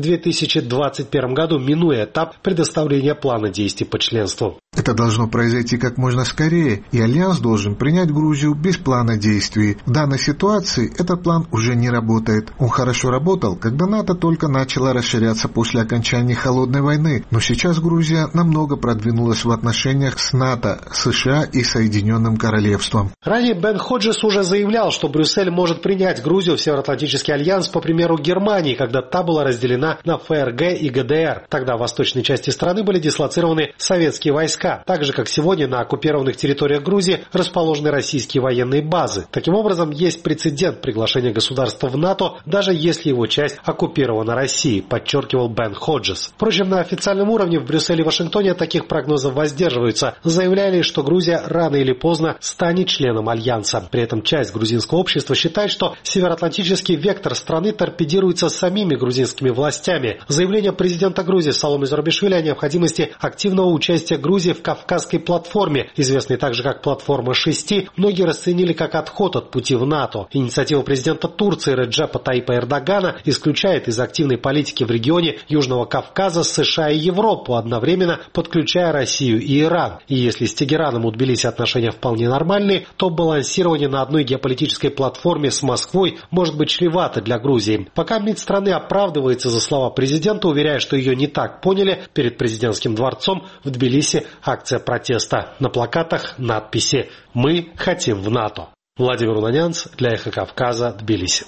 2021 году, минуя этап предоставления плана действий по членству. Это должно произойти как можно скорее, и Альянс должен принять Грузию без плана действий. В данной ситуации этот план уже не работает. Он хорошо работал, когда НАТО только начало расширяться после окончания Холодной войны, но сейчас Грузия намного продвинулась в отношениях с НАТО, США и Соединенным Королевством. Ранее Бен Ходжес уже заявлял, что Брюссель может принять Грузию в Североатлантический альянс по примеру Германии, когда та была разделена на ФРГ и ГДР. Тогда в восточной части страны были дислоцированы советские войска, так же, как сегодня на оккупированных территориях Грузии расположены российские военные базы. Таким образом, есть прецедент приглашения государства в НАТО, даже если его часть оккупирована Россией, подчеркивал Бен Ходжес. Впрочем, на официальном уровне в Брюсселе и Вашингтоне от таких прогнозов воздерживаются. Заявляли, что Грузия рано или поздно станет членом Альянса. При этом часть грузинского общества считает, что североатлантический вектор страны торпедируется самими грузинскими властями. Заявление президента Грузии Саломе Зурабишвили о необходимости активного участия Грузии в Кавказской платформе, известной также как платформа 6, многие расценили как отход от пути в НАТО. Инициатива президента Турции Реджепа Тайипа Эрдогана исключает из активной политики в регионе Южного Кавказа США и Европу, одновременно подключая Россию и Иран. И если с Тегераном у Тбилиси отношения вполне нормальные, то балансирование на одной геополитической платформе с Москвой может быть чревато для Грузии. Пока МИД страны оправдывается за слова президента, уверяя, что ее не так поняли, перед президентским дворцом в Тбилиси акция протеста. На плакатах надписи «Мы хотим в НАТО». Владимир Унанянц для Эхо Кавказа, Тбилиси.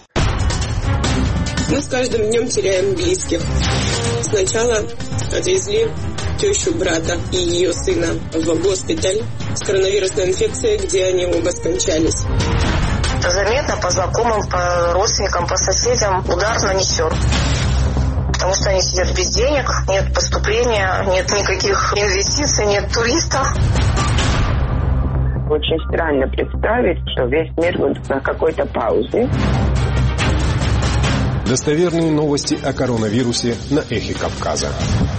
Мы с каждым днем теряем близких. Сначала отвезли тещу брата и ее сына в госпиталь с коронавирусной инфекцией, где они оба скончались. Заметно по знакомым, по родственникам, по соседям удар нанесен. Потому что они сидят без денег, нет поступления, нет никаких инвестиций, нет туристов. Очень странно представить, что весь мир будет на какой-то паузе. Достоверные новости о коронавирусе на Эхе Кавказа.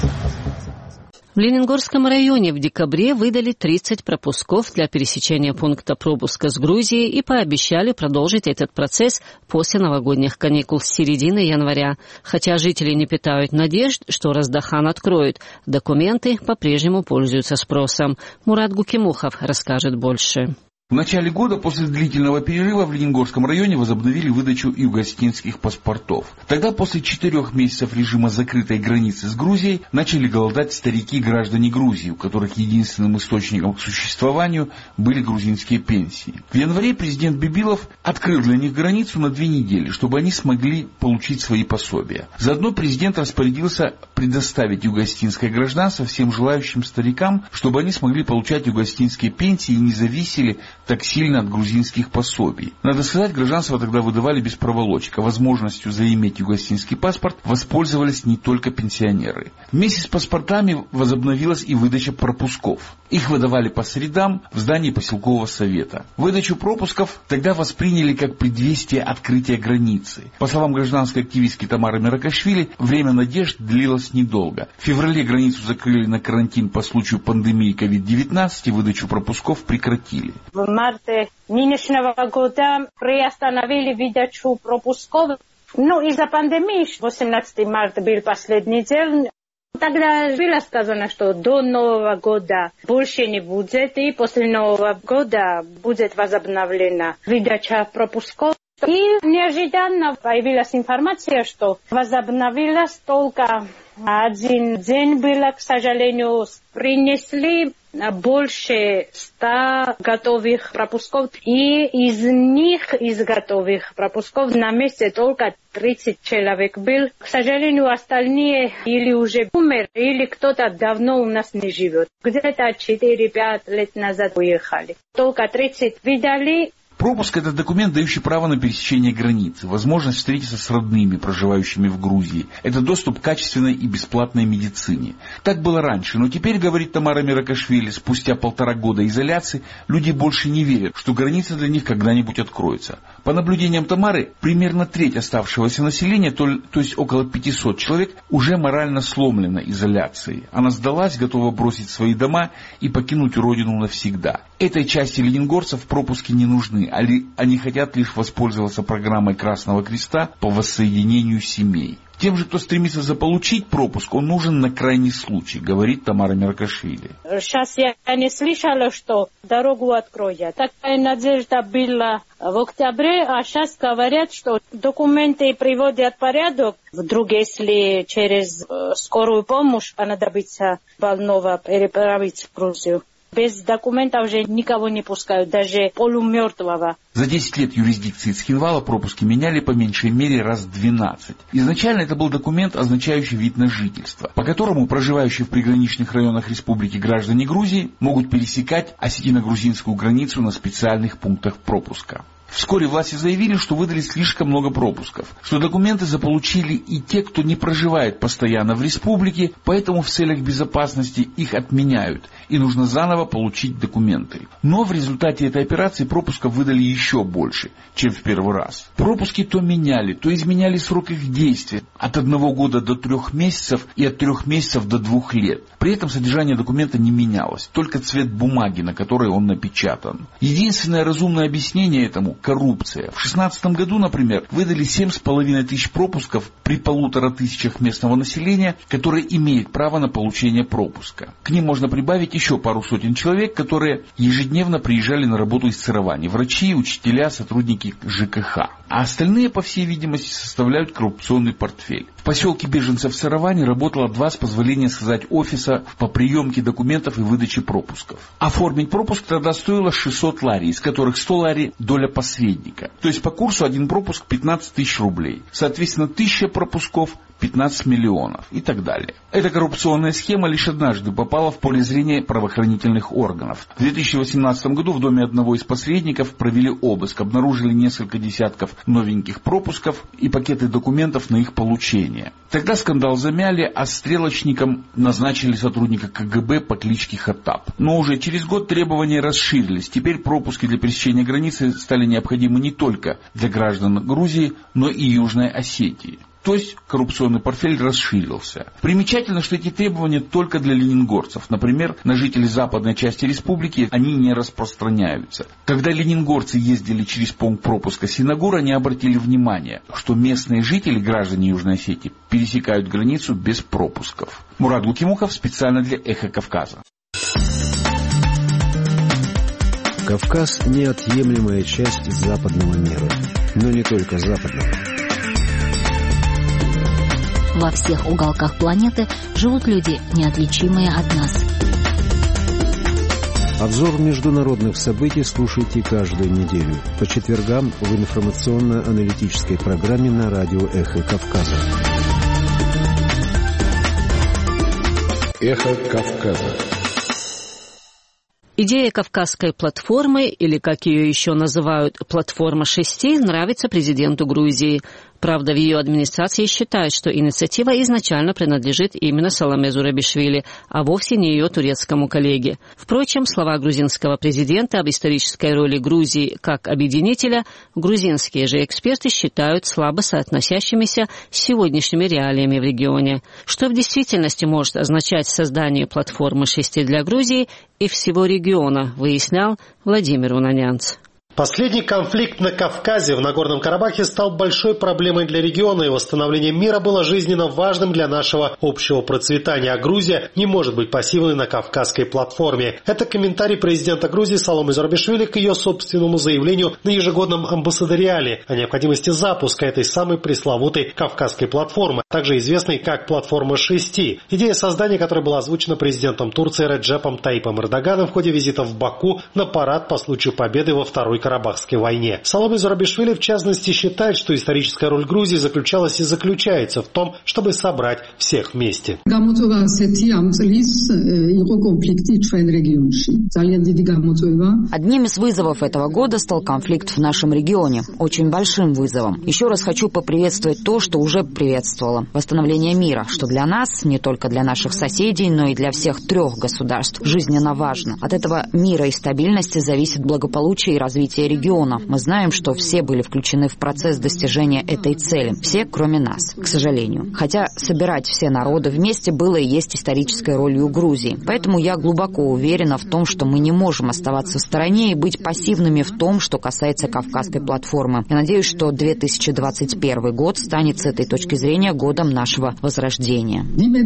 В Лениногорском районе в декабре выдали 30 пропусков для пересечения пункта пропуска с Грузией и пообещали продолжить этот процесс после новогодних каникул с середины января. Хотя жители не питают надежд, что Раздахан откроют, документы по-прежнему пользуются спросом. Мурат Гукимухов расскажет больше. В начале года после длительного перерыва в Лениногорском районе возобновили выдачу югославских паспортов. Тогда после 4 месяцев режима закрытой границы с Грузией начали голодать старики и граждане Грузии, у которых единственным источником к существованию были грузинские пенсии. В январе президент Бибилов открыл для них границу на 2 недели, чтобы они смогли получить свои пособия. Заодно президент распорядился предоставить югославское гражданство всем желающим старикам, чтобы они смогли получать югославские пенсии и не зависели так сильно от грузинских пособий. Надо сказать, гражданство тогда выдавали без проволочек, а возможностью заиметь югославянский паспорт воспользовались не только пенсионеры. Вместе с паспортами возобновилась и выдача пропусков. Их выдавали по средам в здании поселкового совета. Выдачу пропусков тогда восприняли как предвестие открытия границы. По словам гражданской активистки Тамары Меракашвили, время надежд длилось недолго. В феврале границу закрыли на карантин по случаю пандемии COVID-19 и выдачу пропусков прекратили. В марте нынешнего года приостановили выдачу пропусков. Из-за пандемии 18 марта был последний день. Тогда было сказано, что до Нового года больше не будет, и после Нового года будет возобновлена выдача пропусков. И неожиданно появилась информация, что возобновилась только один день было, к сожалению, принесли больше 100 готовых пропусков, и из них, из готовых пропусков, на месте только 30 человек был. К сожалению, остальные или уже умерли, или кто-то давно у нас не живет. Где-то 4-5 лет назад уехали. Только 30 видали. Пропуск – это документ, дающий право на пересечение границы, возможность встретиться с родными, проживающими в Грузии. Это доступ к качественной и бесплатной медицине. Так было раньше, но теперь, говорит Тамара Меракашвили, спустя 1,5 года изоляции, люди больше не верят, что граница для них когда-нибудь откроется. По наблюдениям Тамары, примерно треть оставшегося населения, то есть около 500 человек, уже морально сломлена изоляцией. Она сдалась, готова бросить свои дома и покинуть родину навсегда. Этой части ленингорцев пропуски не нужны. Они хотят лишь воспользоваться программой Красного Креста по воссоединению семей. Тем же, кто стремится заполучить пропуск, он нужен на крайний случай, говорит Тамара Меракашвили. Сейчас я не слышала, что дорогу откроют. Такая надежда была в октябре, а сейчас говорят, что документы приводят в порядок. Вдруг, если через скорую помощь понадобится больного переправить в Грузию. Без документов уже никого не пускают, даже полумертвого. За 10 лет юрисдикции Цхинвала пропуски меняли по меньшей мере раз 12. Изначально это был документ, означающий вид на жительство, по которому проживающие в приграничных районах республики граждане Грузии могут пересекать осетино-грузинскую границу на специальных пунктах пропуска. Вскоре власти заявили, что выдали слишком много пропусков, что документы заполучили и те, кто не проживает постоянно в республике, поэтому в целях безопасности их отменяют, и нужно заново получить документы. Но в результате этой операции пропусков выдали еще больше, чем в первый раз. Пропуски то меняли, то изменяли срок их действия от 1 года до 3 месяцев и от 3 месяцев до 2 лет. При этом содержание документа не менялось, только цвет бумаги, на которой он напечатан. Единственное разумное объяснение этому – коррупция. В 2016 году, например, выдали 7,5 тысяч пропусков при 1500 местного населения, которое имеет право на получение пропуска. К ним можно прибавить еще пару сотен человек, которые ежедневно приезжали на работу из Цировани. Врачи, учителя, сотрудники ЖКХ. А остальные, по всей видимости, составляют коррупционный портфель. В поселке беженцев в Цировани работало 2, с позволения сказать, офиса по приемке документов и выдаче пропусков. Оформить пропуск тогда стоило 600 лари, из которых 100 лари доля посредника. То есть по курсу один пропуск 15 тысяч рублей. Соответственно, 1000 пропусков 15 миллионов и так далее. Эта коррупционная схема лишь однажды попала в поле зрения правоохранительных органов. В 2018 году в доме одного из посредников провели обыск, обнаружили несколько десятков новеньких пропусков и пакеты документов на их получение. Тогда скандал замяли, а стрелочником назначили сотрудника КГБ по кличке Хаттаб. Но уже через год требования расширились. Теперь пропуски для пересечения границы стали необходимы не только для граждан Грузии, но и Южной Осетии. То есть коррупционный портфель расширился. Примечательно, что эти требования только для ленингорцев. Например, на жителей западной части республики они не распространяются. Когда ленингорцы ездили через пункт пропуска Синагур, они обратили внимание, что местные жители, граждане Южной Осетии, пересекают границу без пропусков. Мурат Гукимухов специально для «Эхо Кавказа». Кавказ – неотъемлемая часть западного мира. Но не только западного. Во всех уголках планеты живут люди, неотличимые от нас. Обзор международных событий слушайте каждую неделю по четвергам в информационно-аналитической программе на радио «Эхо Кавказа». «Эхо Кавказа». Идея Кавказской платформы, или как ее еще называют, платформа 6, нравится президенту Грузии. Правда, в ее администрации считают, что инициатива изначально принадлежит именно Саломе Зурабишвили, а вовсе не ее турецкому коллеге. Впрочем, слова грузинского президента об исторической роли Грузии как объединителя грузинские же эксперты считают слабо соотносящимися с сегодняшними реалиями в регионе. Что в действительности может означать создание платформы 6 для Грузии и всего региона, выяснял Владимир Унанянц. Последний конфликт на Кавказе, в Нагорном Карабахе, стал большой проблемой для региона, и восстановление мира было жизненно важным для нашего общего процветания, а Грузия не может быть пассивной на Кавказской платформе. Это комментарий президента Грузии Саломе Зурабишвили к ее собственному заявлению на ежегодном амбассадориале о необходимости запуска этой самой пресловутой Кавказской платформы, также известной как платформа 6. Идея создания которой была озвучена президентом Турции Реджепом Тайипом Эрдоганом в ходе визита в Баку на парад по случаю победы во Второй Карабахской войне. Саломе Зурабишвили, в частности, считает, что историческая роль Грузии заключалась и заключается в том, чтобы собрать всех вместе. Одним из вызовов этого года стал конфликт в нашем регионе. Очень большим вызовом. Еще раз хочу поприветствовать то, что уже приветствовала. Восстановление мира, что для нас, не только для наших соседей, но и для всех 3 государств, жизненно важно. От этого мира и стабильности зависит благополучие и развитие региона. Мы знаем, что все были включены в процесс достижения этой цели. Все, кроме нас, к сожалению. Хотя собирать все народы вместе было и есть исторической ролью Грузии. Поэтому я глубоко уверена в том, что мы не можем оставаться в стороне и быть пассивными в том, что касается Кавказской платформы. Я надеюсь, что 2021 год станет с этой точки зрения годом нашего возрождения.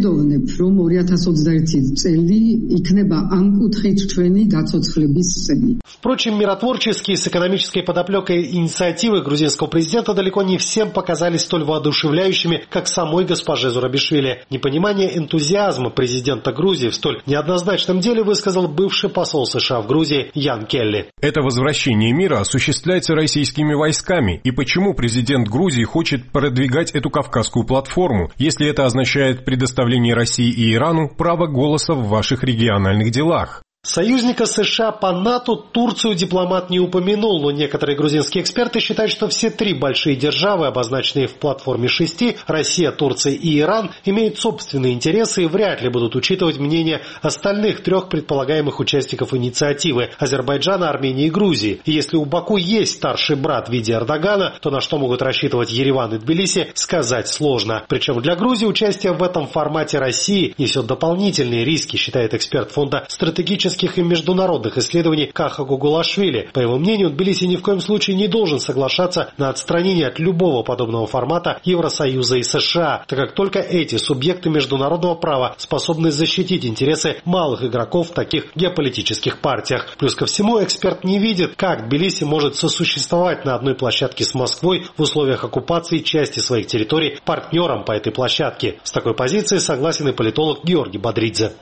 Впрочем, миротворческие с экономической подоплекой инициативы грузинского президента далеко не всем показались столь воодушевляющими, как самой госпоже Зурабишвили. Непонимание энтузиазма президента Грузии в столь неоднозначном деле высказал бывший посол США в Грузии Ян Келли. Это возвращение мира осуществляется российскими войсками. И почему президент Грузии хочет продвигать эту кавказскую платформу, если это означает предоставление России и Ирану права голоса в ваших региональных делах? Союзника США по НАТО Турцию дипломат не упомянул, но некоторые грузинские эксперты считают, что все 3 большие державы, обозначенные в платформе 6, Россия, Турция и Иран, имеют собственные интересы и вряд ли будут учитывать мнение остальных 3 предполагаемых участников инициативы – Азербайджана, Армении и Грузии. И если у Баку есть старший брат в виде Эрдогана, то на что могут рассчитывать Ереван и Тбилиси, сказать сложно. Причем для Грузии участие в этом формате России несет дополнительные риски, считает эксперт фонда стратегических и международных исследований Каха Гугулашвили. По его мнению, Тбилиси ни в коем случае не должен соглашаться на отстранение от любого подобного формата Евросоюза и США, так как только эти субъекты международного права способны защитить интересы малых игроков в таких геополитических партиях. Плюс ко всему, эксперт не видит, как Тбилиси может сосуществовать на одной площадке с Москвой в условиях оккупации части своих территорий партнером по этой площадке. С такой позицией согласен и политолог Георгий Бодридзе.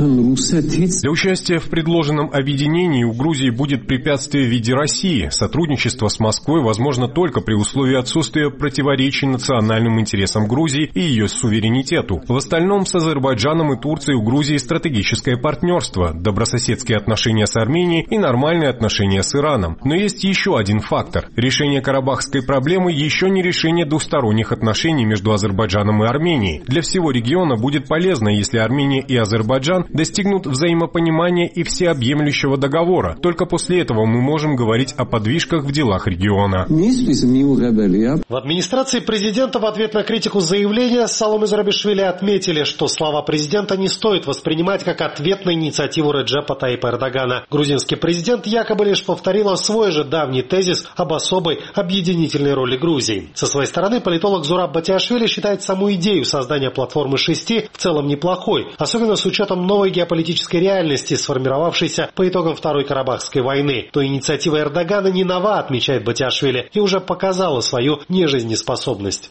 Для участия в предложенном объединении у Грузии будет препятствие в виде России. Сотрудничество с Москвой возможно только при условии отсутствия противоречий национальным интересам Грузии и ее суверенитету. В остальном с Азербайджаном и Турцией у Грузии стратегическое партнерство, добрососедские отношения с Арменией и нормальные отношения с Ираном. Но есть еще один фактор. Решение карабахской проблемы еще не решение двусторонних отношений между Азербайджаном и Арменией. Для всего региона будет полезно, если Армения и Азербайджан достигнут взаимопонимания и всеобъемлющего договора. Только после этого мы можем говорить о подвижках в делах региона. В администрации президента в ответ на критику заявления Саломе Зурабишвили отметили, что слова президента не стоит воспринимать как ответ на инициативу Реджепа Тайипа Эрдогана. Грузинский президент якобы лишь повторил свой же давний тезис об особой объединительной роли Грузии. Со своей стороны политолог Зураб Батиашвили считает саму идею создания платформы 6 в целом неплохой, особенно с учетом новой геополитической реальности, сформировавшейся по итогам Второй Карабахской войны. То инициатива Эрдогана не нова, отмечает Батиашвили, и уже показала свою нежизнеспособность.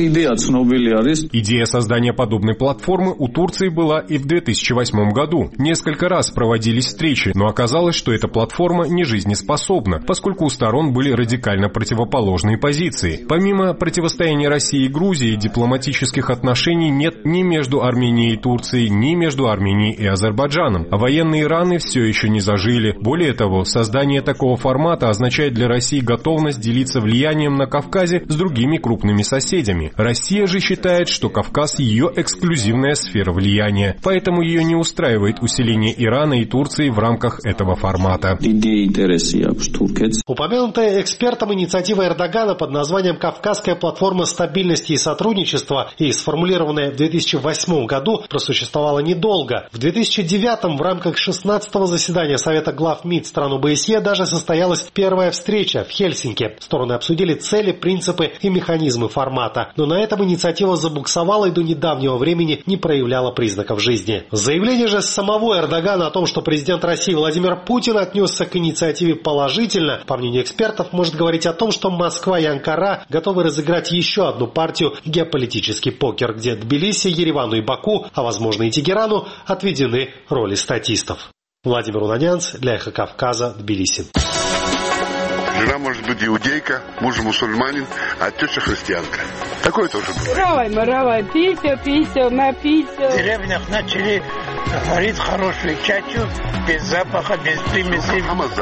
Идея создания подобной платформы у Турции была и в 2008 году. Несколько раз проводились встречи, но оказалось, что эта платформа не жизнеспособна, поскольку у сторон были радикально противоположные позиции. Помимо противостояния России и Грузии, дипломатических отношений нет ни между Арменией и Турцией, ни между Арменией и Азербайджаном. А военные раны все еще не зажили. Более того, создание такого формата означает для России готовность делиться влиянием на Кавказе с другими крупными соседями. Россия же считает, что Кавказ – ее эксклюзивная сфера влияния, поэтому ее не устраивает усиление Ирана и Турции в рамках этого формата. Упомянутая экспертом инициатива Эрдогана под названием «Кавказская платформа стабильности и сотрудничества» и сформулированная в 2008 году просуществовала недолго. В 2009 в рамках 16-го заседания Совета глав МИД стран ОБСЕ даже состоялась первая встреча в Хельсинки. Стороны обсудили цели, принципы и механизмы формата. Но на этом инициатива забуксовала и до недавнего времени не проявляла признаков жизни. Заявление же самого Эрдогана о том, что президент России Владимир Путин отнесся к инициативе положительно, по мнению экспертов, может говорить о том, что Москва и Анкара готовы разыграть еще одну партию в геополитический покер, где Тбилиси, Еревану и Баку, а возможно и Тегерану, отведены роли статистов. Владимир Унанянц для «Эхо Кавказа», Тбилиси. Жена может быть иудейка, муж мусульманин, а теща христианка. Такое тоже бывает. Равай, пися, напися. В деревнях начали варить хорошую чачу, без запаха, без примесей.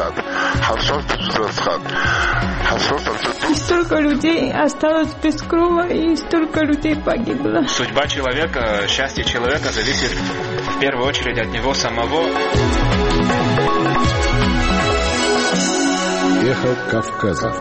И столько людей осталось без крова, и столько людей погибло. Судьба человека, счастье человека зависит в первую очередь от него самого. Эхо Кавказа.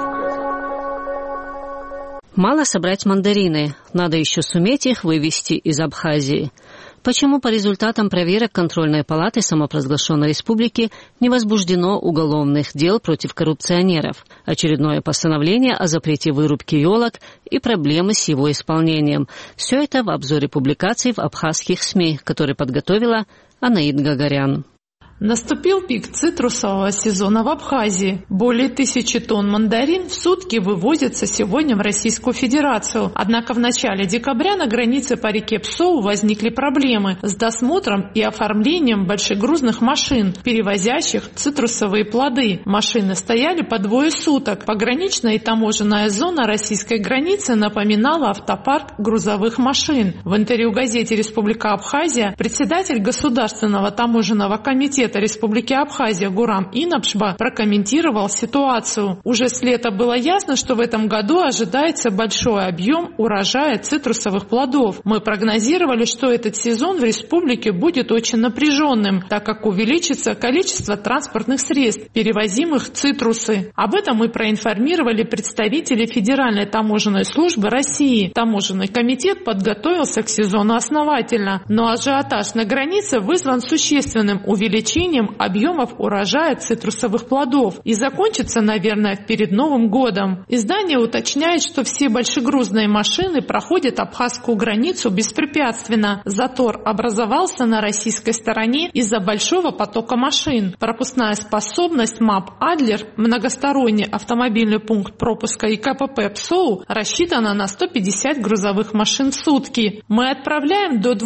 Мало собрать мандарины, надо еще суметь их вывести из Абхазии. Почему по результатам проверок контрольной палаты самопровозглашенной республики не возбуждено уголовных дел против коррупционеров? Очередное постановление о запрете вырубки елок и проблемы с его исполнением. Все это в обзоре публикаций в абхазских СМИ, который подготовила Анаид Гагарян. Наступил пик цитрусового сезона в Абхазии. Более 1000 тонн мандарин в сутки вывозятся сегодня в Российскую Федерацию. Однако в начале декабря на границе по реке Псоу возникли проблемы с досмотром и оформлением большегрузных машин, перевозящих цитрусовые плоды. Машины стояли по 2 суток. Пограничная и таможенная зона российской границы напоминала автопарк грузовых машин. В интервью газете «Республика Абхазия» председатель Государственного таможенного комитета Республики Абхазия Гурам Инапшба прокомментировал ситуацию. Уже с лета было ясно, что в этом году ожидается большой объем урожая цитрусовых плодов. Мы прогнозировали, что этот сезон в республике будет очень напряженным, так как увеличится количество транспортных средств, перевозимых цитрусы. Об этом мы проинформировали представителей Федеральной таможенной службы России. Таможенный комитет подготовился к сезону основательно, но ажиотаж на границе вызван существенным увеличением объемов урожая цитрусовых плодов и закончится, наверное, перед Новым годом. Издание уточняет, что все большегрузные машины проходят абхазскую границу беспрепятственно. Затор образовался на российской стороне из-за большого потока машин. Пропускная способность МАП «Адлер», многосторонний автомобильный пункт пропуска и КПП «Псоу» рассчитана на 150 грузовых машин в сутки. Мы отправляем до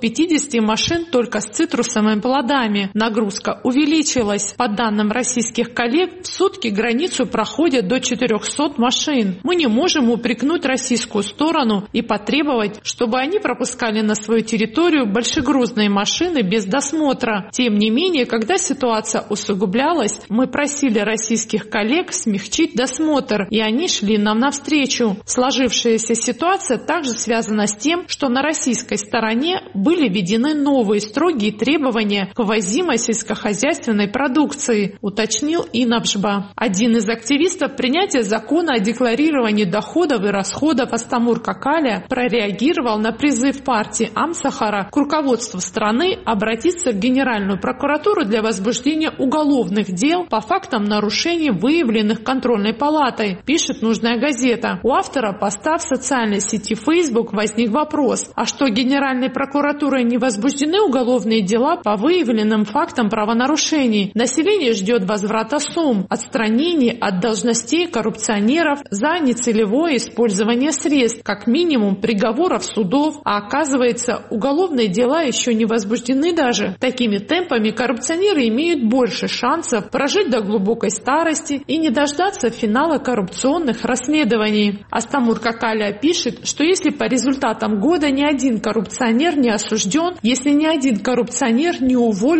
250 машин только с цитрусовыми плодами. Нагрузка увеличилась. По данным российских коллег, в сутки границу проходят до 400 машин. Мы не можем упрекнуть российскую сторону и потребовать, чтобы они пропускали на свою территорию большегрузные машины без досмотра. Тем не менее, когда ситуация усугублялась, мы просили российских коллег смягчить досмотр, и они шли нам навстречу. Сложившаяся ситуация также связана с тем, что на российской стороне были введены новые строгие требования к ввозимой сельскохозяйственной продукции, уточнил Инапшба. Один из активистов принятия закона о декларировании доходов и расходов Астамур Какаля прореагировал на призыв партии Амсахара к руководству страны обратиться в Генеральную прокуратуру для возбуждения уголовных дел по фактам нарушений, выявленных контрольной палатой, пишет нужная газета. У автора поста в социальной сети Facebook возник вопрос: а что, Генеральной прокуратурой не возбуждены уголовные дела по выявленным фактам правонарушений? Население ждет возврата сумм, отстранений от должностей коррупционеров за нецелевое использование средств, как минимум приговоров судов, а оказывается, уголовные дела еще не возбуждены даже. Такими темпами коррупционеры имеют больше шансов прожить до глубокой старости и не дождаться финала коррупционных расследований. Астамур Какаля пишет, что если по результатам года ни один коррупционер не осужден, если ни один коррупционер не уволен даже с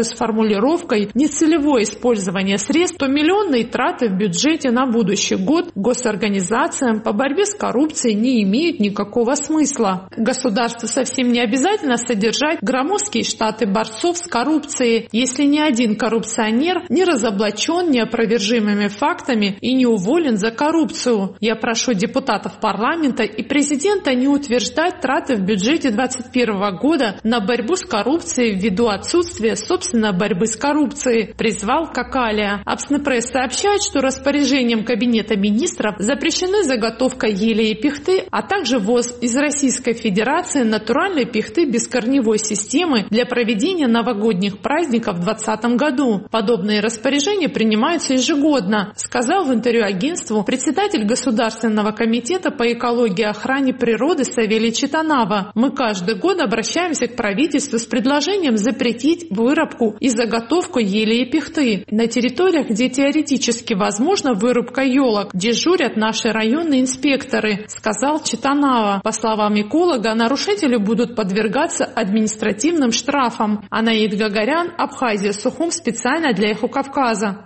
с формулировкой «нецелевое использование средств», то миллионные траты в бюджете на будущий год госорганизациям по борьбе с коррупцией не имеют никакого смысла. Государству совсем не обязательно содержать громоздкие штаты борцов с коррупцией, если ни один коррупционер не разоблачен неопровержимыми фактами и не уволен за коррупцию. Я прошу депутатов парламента и президента не утверждать траты в бюджете 2021 года на борьбу с коррупцией ввиду отсутствия, собственно, борьбы с коррупцией, призвал Какалия. Абснепресс сообщает, что распоряжением Кабинета министров запрещены заготовка ели и пихты, а также ввоз из Российской Федерации натуральной пихты без корневой системы для проведения новогодних праздников в 2020 году. Подобные распоряжения принимаются ежегодно, сказал в интервью агентству председатель Государственного комитета по экологии и охране природы Савелий Читанава. Мы каждый год обращаемся к правительству с предложением запретить вырубку и заготовку ели и пихты. На территориях, где теоретически возможна вырубка елок, дежурят наши районные инспекторы, сказал Читанава. По словам эколога, нарушители будут подвергаться административным штрафам. Анаид Гагарян, Абхазия, Сухум, специально для Эхо Кавказа.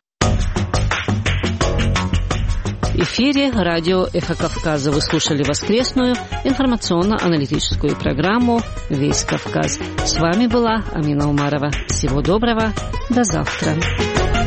В эфире радио «Эхо Кавказа». Вы слушали воскресную информационно-аналитическую программу «Весь Кавказ». С вами была Амина Умарова. Всего доброго. До завтра.